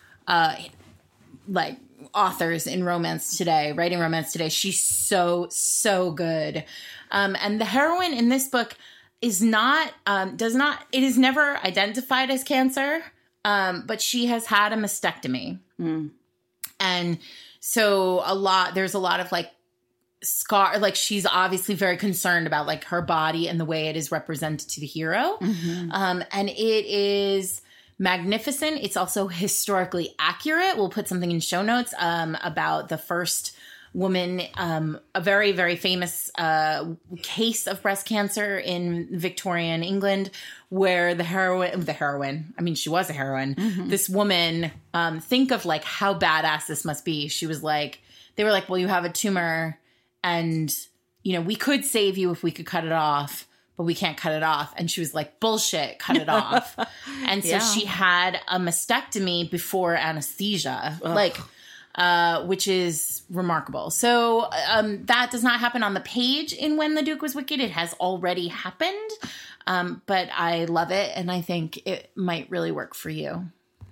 like, authors in romance today, writing romance today. She's so good. And the heroine in this book is not, it is never identified as cancer, but she has had a mastectomy. Mm. And so there's a lot of, like, scar, like, she's obviously very concerned about, like, her body and the way it is represented to the hero. Mm-hmm. And it is magnificent. It's also historically accurate. We'll put something in show notes about the first woman, a very, very famous case of breast cancer in Victorian England, where the heroine, I mean, she was a heroine. Mm-hmm. This woman, think of, like, how badass this must be. She was like, they were like, well, you have a tumor, and, you know, we could save you if we could cut it off, but we can't cut it off. And she was like, bullshit, cut it off. And so she had a mastectomy before anesthesia, like, which is remarkable. So that does not happen on the page in When the Duke Was Wicked. It has already happened. But I love it, and I think it might really work for you.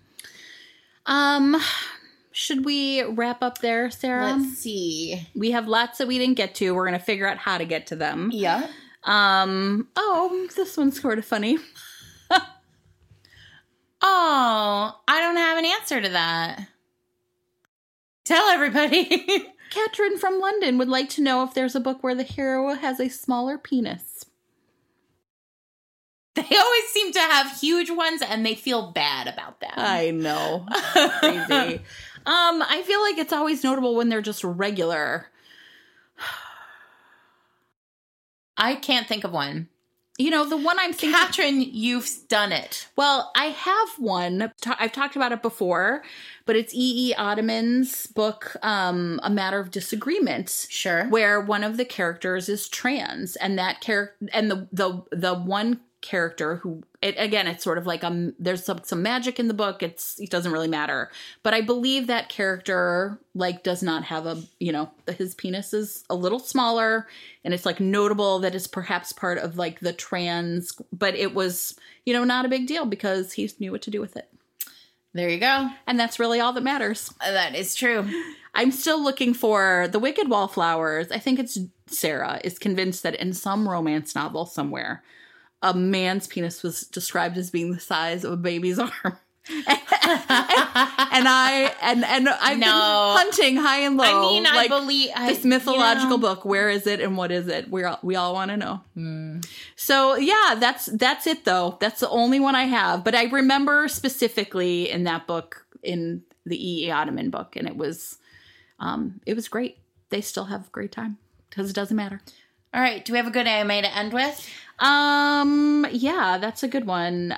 Should we wrap up there, Sarah? Let's see. We have lots that we didn't get to. We're going to figure out how to get to them. Yeah. This one's sort of funny. Oh, I don't have an answer to that. Tell everybody. Katrin from London would like to know if there's a book where the hero has a smaller penis. They always seem to have huge ones, and they feel bad about that. I know. Crazy. I feel like it's always notable when they're just regular. I can't think of one. You know, the one I'm thinking... Katrin, you've done it. Well, I have one. I've talked about it before, but it's E.E. Ottoman's book, A Matter of Disagreement. Sure. Where one of the characters is trans, and that character, and the one character who, it's sort of like there's some magic in the book. It doesn't really matter, but I believe that character, like, does not have his penis is a little smaller, and it's, like, notable that it's perhaps part of, like, the trans, but it was, not a big deal because he knew what to do with it. There you go. And that's really all that matters. That is true. I'm still looking for The Wicked Wallflowers. I think it's Sarah is convinced that in some romance novel somewhere, a man's penis was described as being the size of a baby's arm. and I've been hunting high and low. I mean, like, I believe this mythological book. Where is it and what is it? We all want to know. So yeah, that's it though. That's the only one I have. But I remember specifically in that book, in the E.E. Ottoman book, and it was great. They still have a great time because it doesn't matter. All right. Do we have a good AMA to end with? Yeah, that's a good one.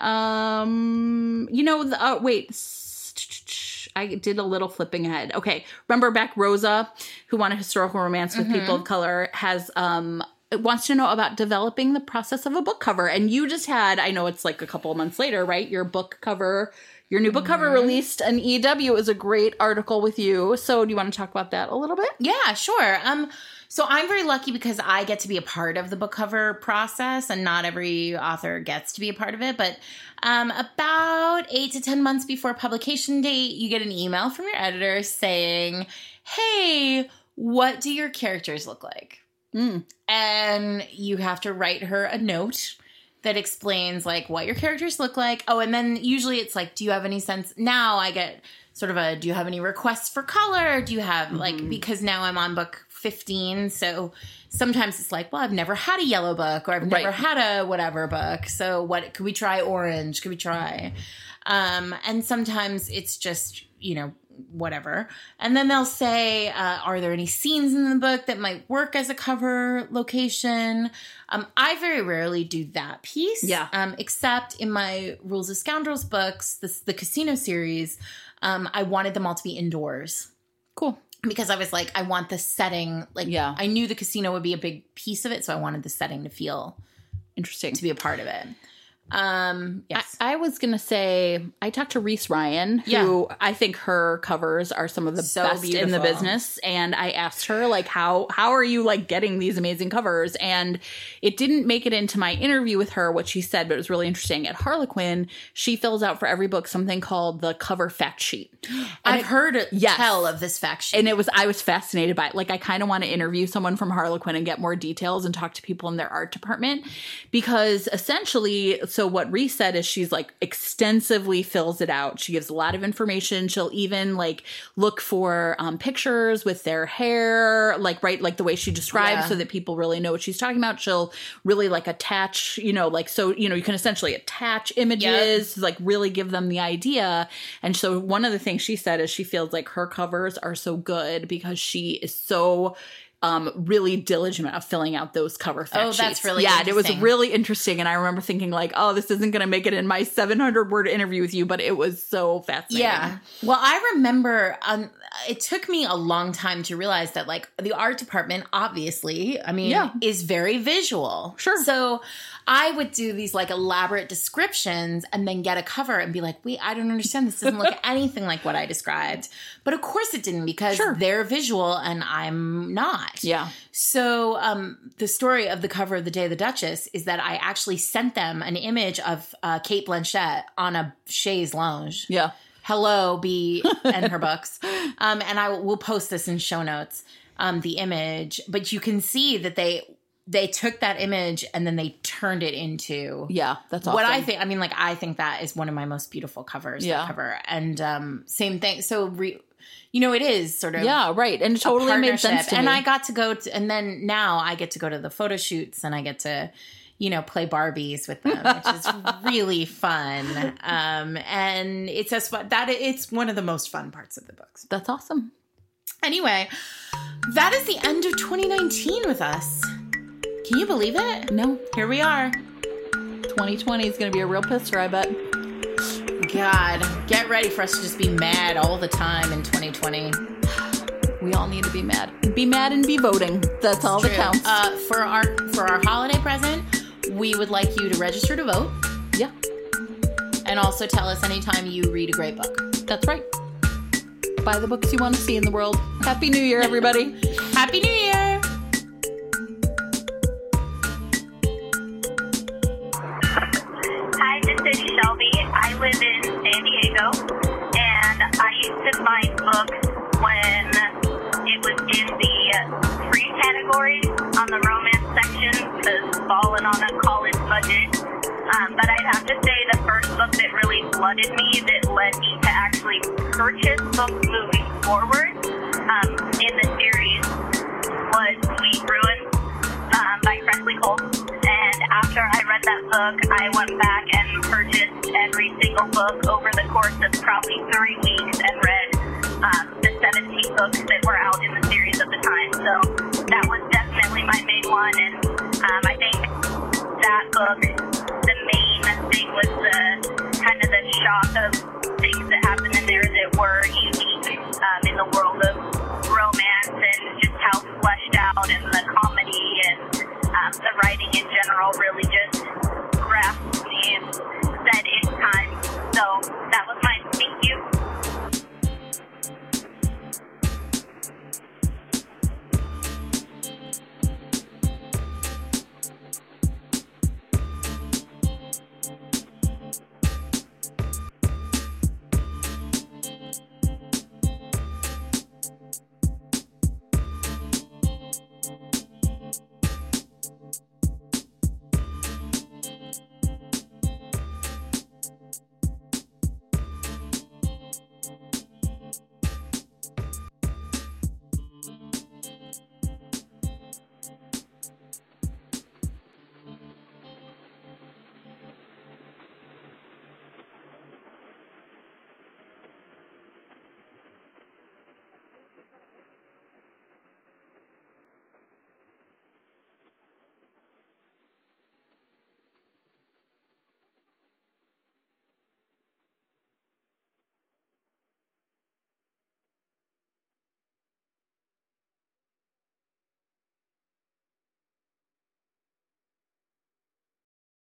Wait, I did a little flipping ahead. Okay. Remember back Rosa, who wanted historical romance with people of color, wants to know about developing the process of a book cover. And you just had, I know it's like a couple of months later, right? Your new book cover released, and EW is a great article with you. So do you want to talk about that a little bit? Yeah, sure. So I'm very lucky because I get to be a part of the book cover process, and not every author gets to be a part of it. But about 8 to 10 months before publication date, you get an email from your editor saying, hey, what do your characters look like? And you have to write her a note that explains like what your characters look like. Oh, and then usually it's like, do you have any sense? Now I get sort of do you have any requests for color? Do you have like, because now I'm on book 15. So sometimes it's like, well, I've never had a yellow book, or I've never had a whatever book. So what could we try? Orange? Could we try? And sometimes it's just, whatever. And then they'll say, are there any scenes in the book that might work as a cover location? I very rarely do that piece. Yeah. Except in my Rules of Scoundrels books, the casino series, I wanted them all to be indoors. Cool. Because I was like, I want the setting. Like, I knew the casino would be a big piece of it, so I wanted the setting to feel interesting, to be a part of it. Yes. I was going to say, I talked to Reese Ryan, who I think her covers are some of the best in the business. And I asked her, like, how are you, like, getting these amazing covers? And it didn't make it into my interview with her, what she said, but it was really interesting. At Harlequin, she fills out for every book something called the cover fact sheet. I've heard tell of this fact sheet. And I was fascinated by it. Like, I kind of want to interview someone from Harlequin and get more details and talk to people in their art department, because essentially, so what Reese said is she's like extensively fills it out. She gives a lot of information. She'll even like look for pictures with their hair, like the way she describes, so that people really know what she's talking about. She'll really like attach, you can essentially attach images, like really give them the idea. And so one of the things she said is she feels like her covers are so good because she is so really diligent of filling out those cover fact sheets. That's really interesting. It was really interesting. And I remember thinking like, oh, this isn't going to make it in my 700-word interview with you, but it was so fascinating. Yeah. Well, I remember it took me a long time to realize that like the art department, obviously, is very visual. Sure. So I would do these like elaborate descriptions and then get a cover and be like, wait, I don't understand. This doesn't look anything like what I described. But of course it didn't, because they're visual and I'm not. Yeah. So the story of the cover of The Day of the Duchess is that I actually sent them an image of Cate Blanchett on a chaise lounge. Yeah. Hello, B and her books. And I will post this in show notes, the image. But you can see that they took that image and then they turned it into that's awesome. What I think. I mean, like, I think that is one of my most beautiful covers. That cover. And same thing. So it is sort of and it totally made sense to me. And I got to go and then now I get to go to the photo shoots and I get to play Barbies with them, which is really fun. And it's it's one of the most fun parts of the books. That's awesome. Anyway, that is the end of 2019 with us. Can you believe it? No. Here we are. 2020 is going to be a real pisser, I bet. God, get ready for us to just be mad all the time in 2020. We all need to be mad. Be mad and be voting. That's all that counts. For our holiday present, we would like you to register to vote. Yeah. And also tell us anytime you read a great book. That's right. Buy the books you want to see in the world. Happy New Year, everybody. Happy New Year. Hi, this is Shelby. I live in San Diego, and I used to find books when it was in the free categories on the romance section, because falling on a college budget. But I'd have to say the first book that really flooded me, that led me to actually purchase books moving forward in the series, was Sweet Ruin by Kresley Cole. And after I read that book, I went back and purchased every single book over the course of probably 3 weeks and read the 17 books that were out in the series at the time. So that was definitely my main one. And I think that book, the main thing was the kind of the shock of things that happened in there that were unique in the world of romance, and just how fleshed out, and the comedy and the writing in general really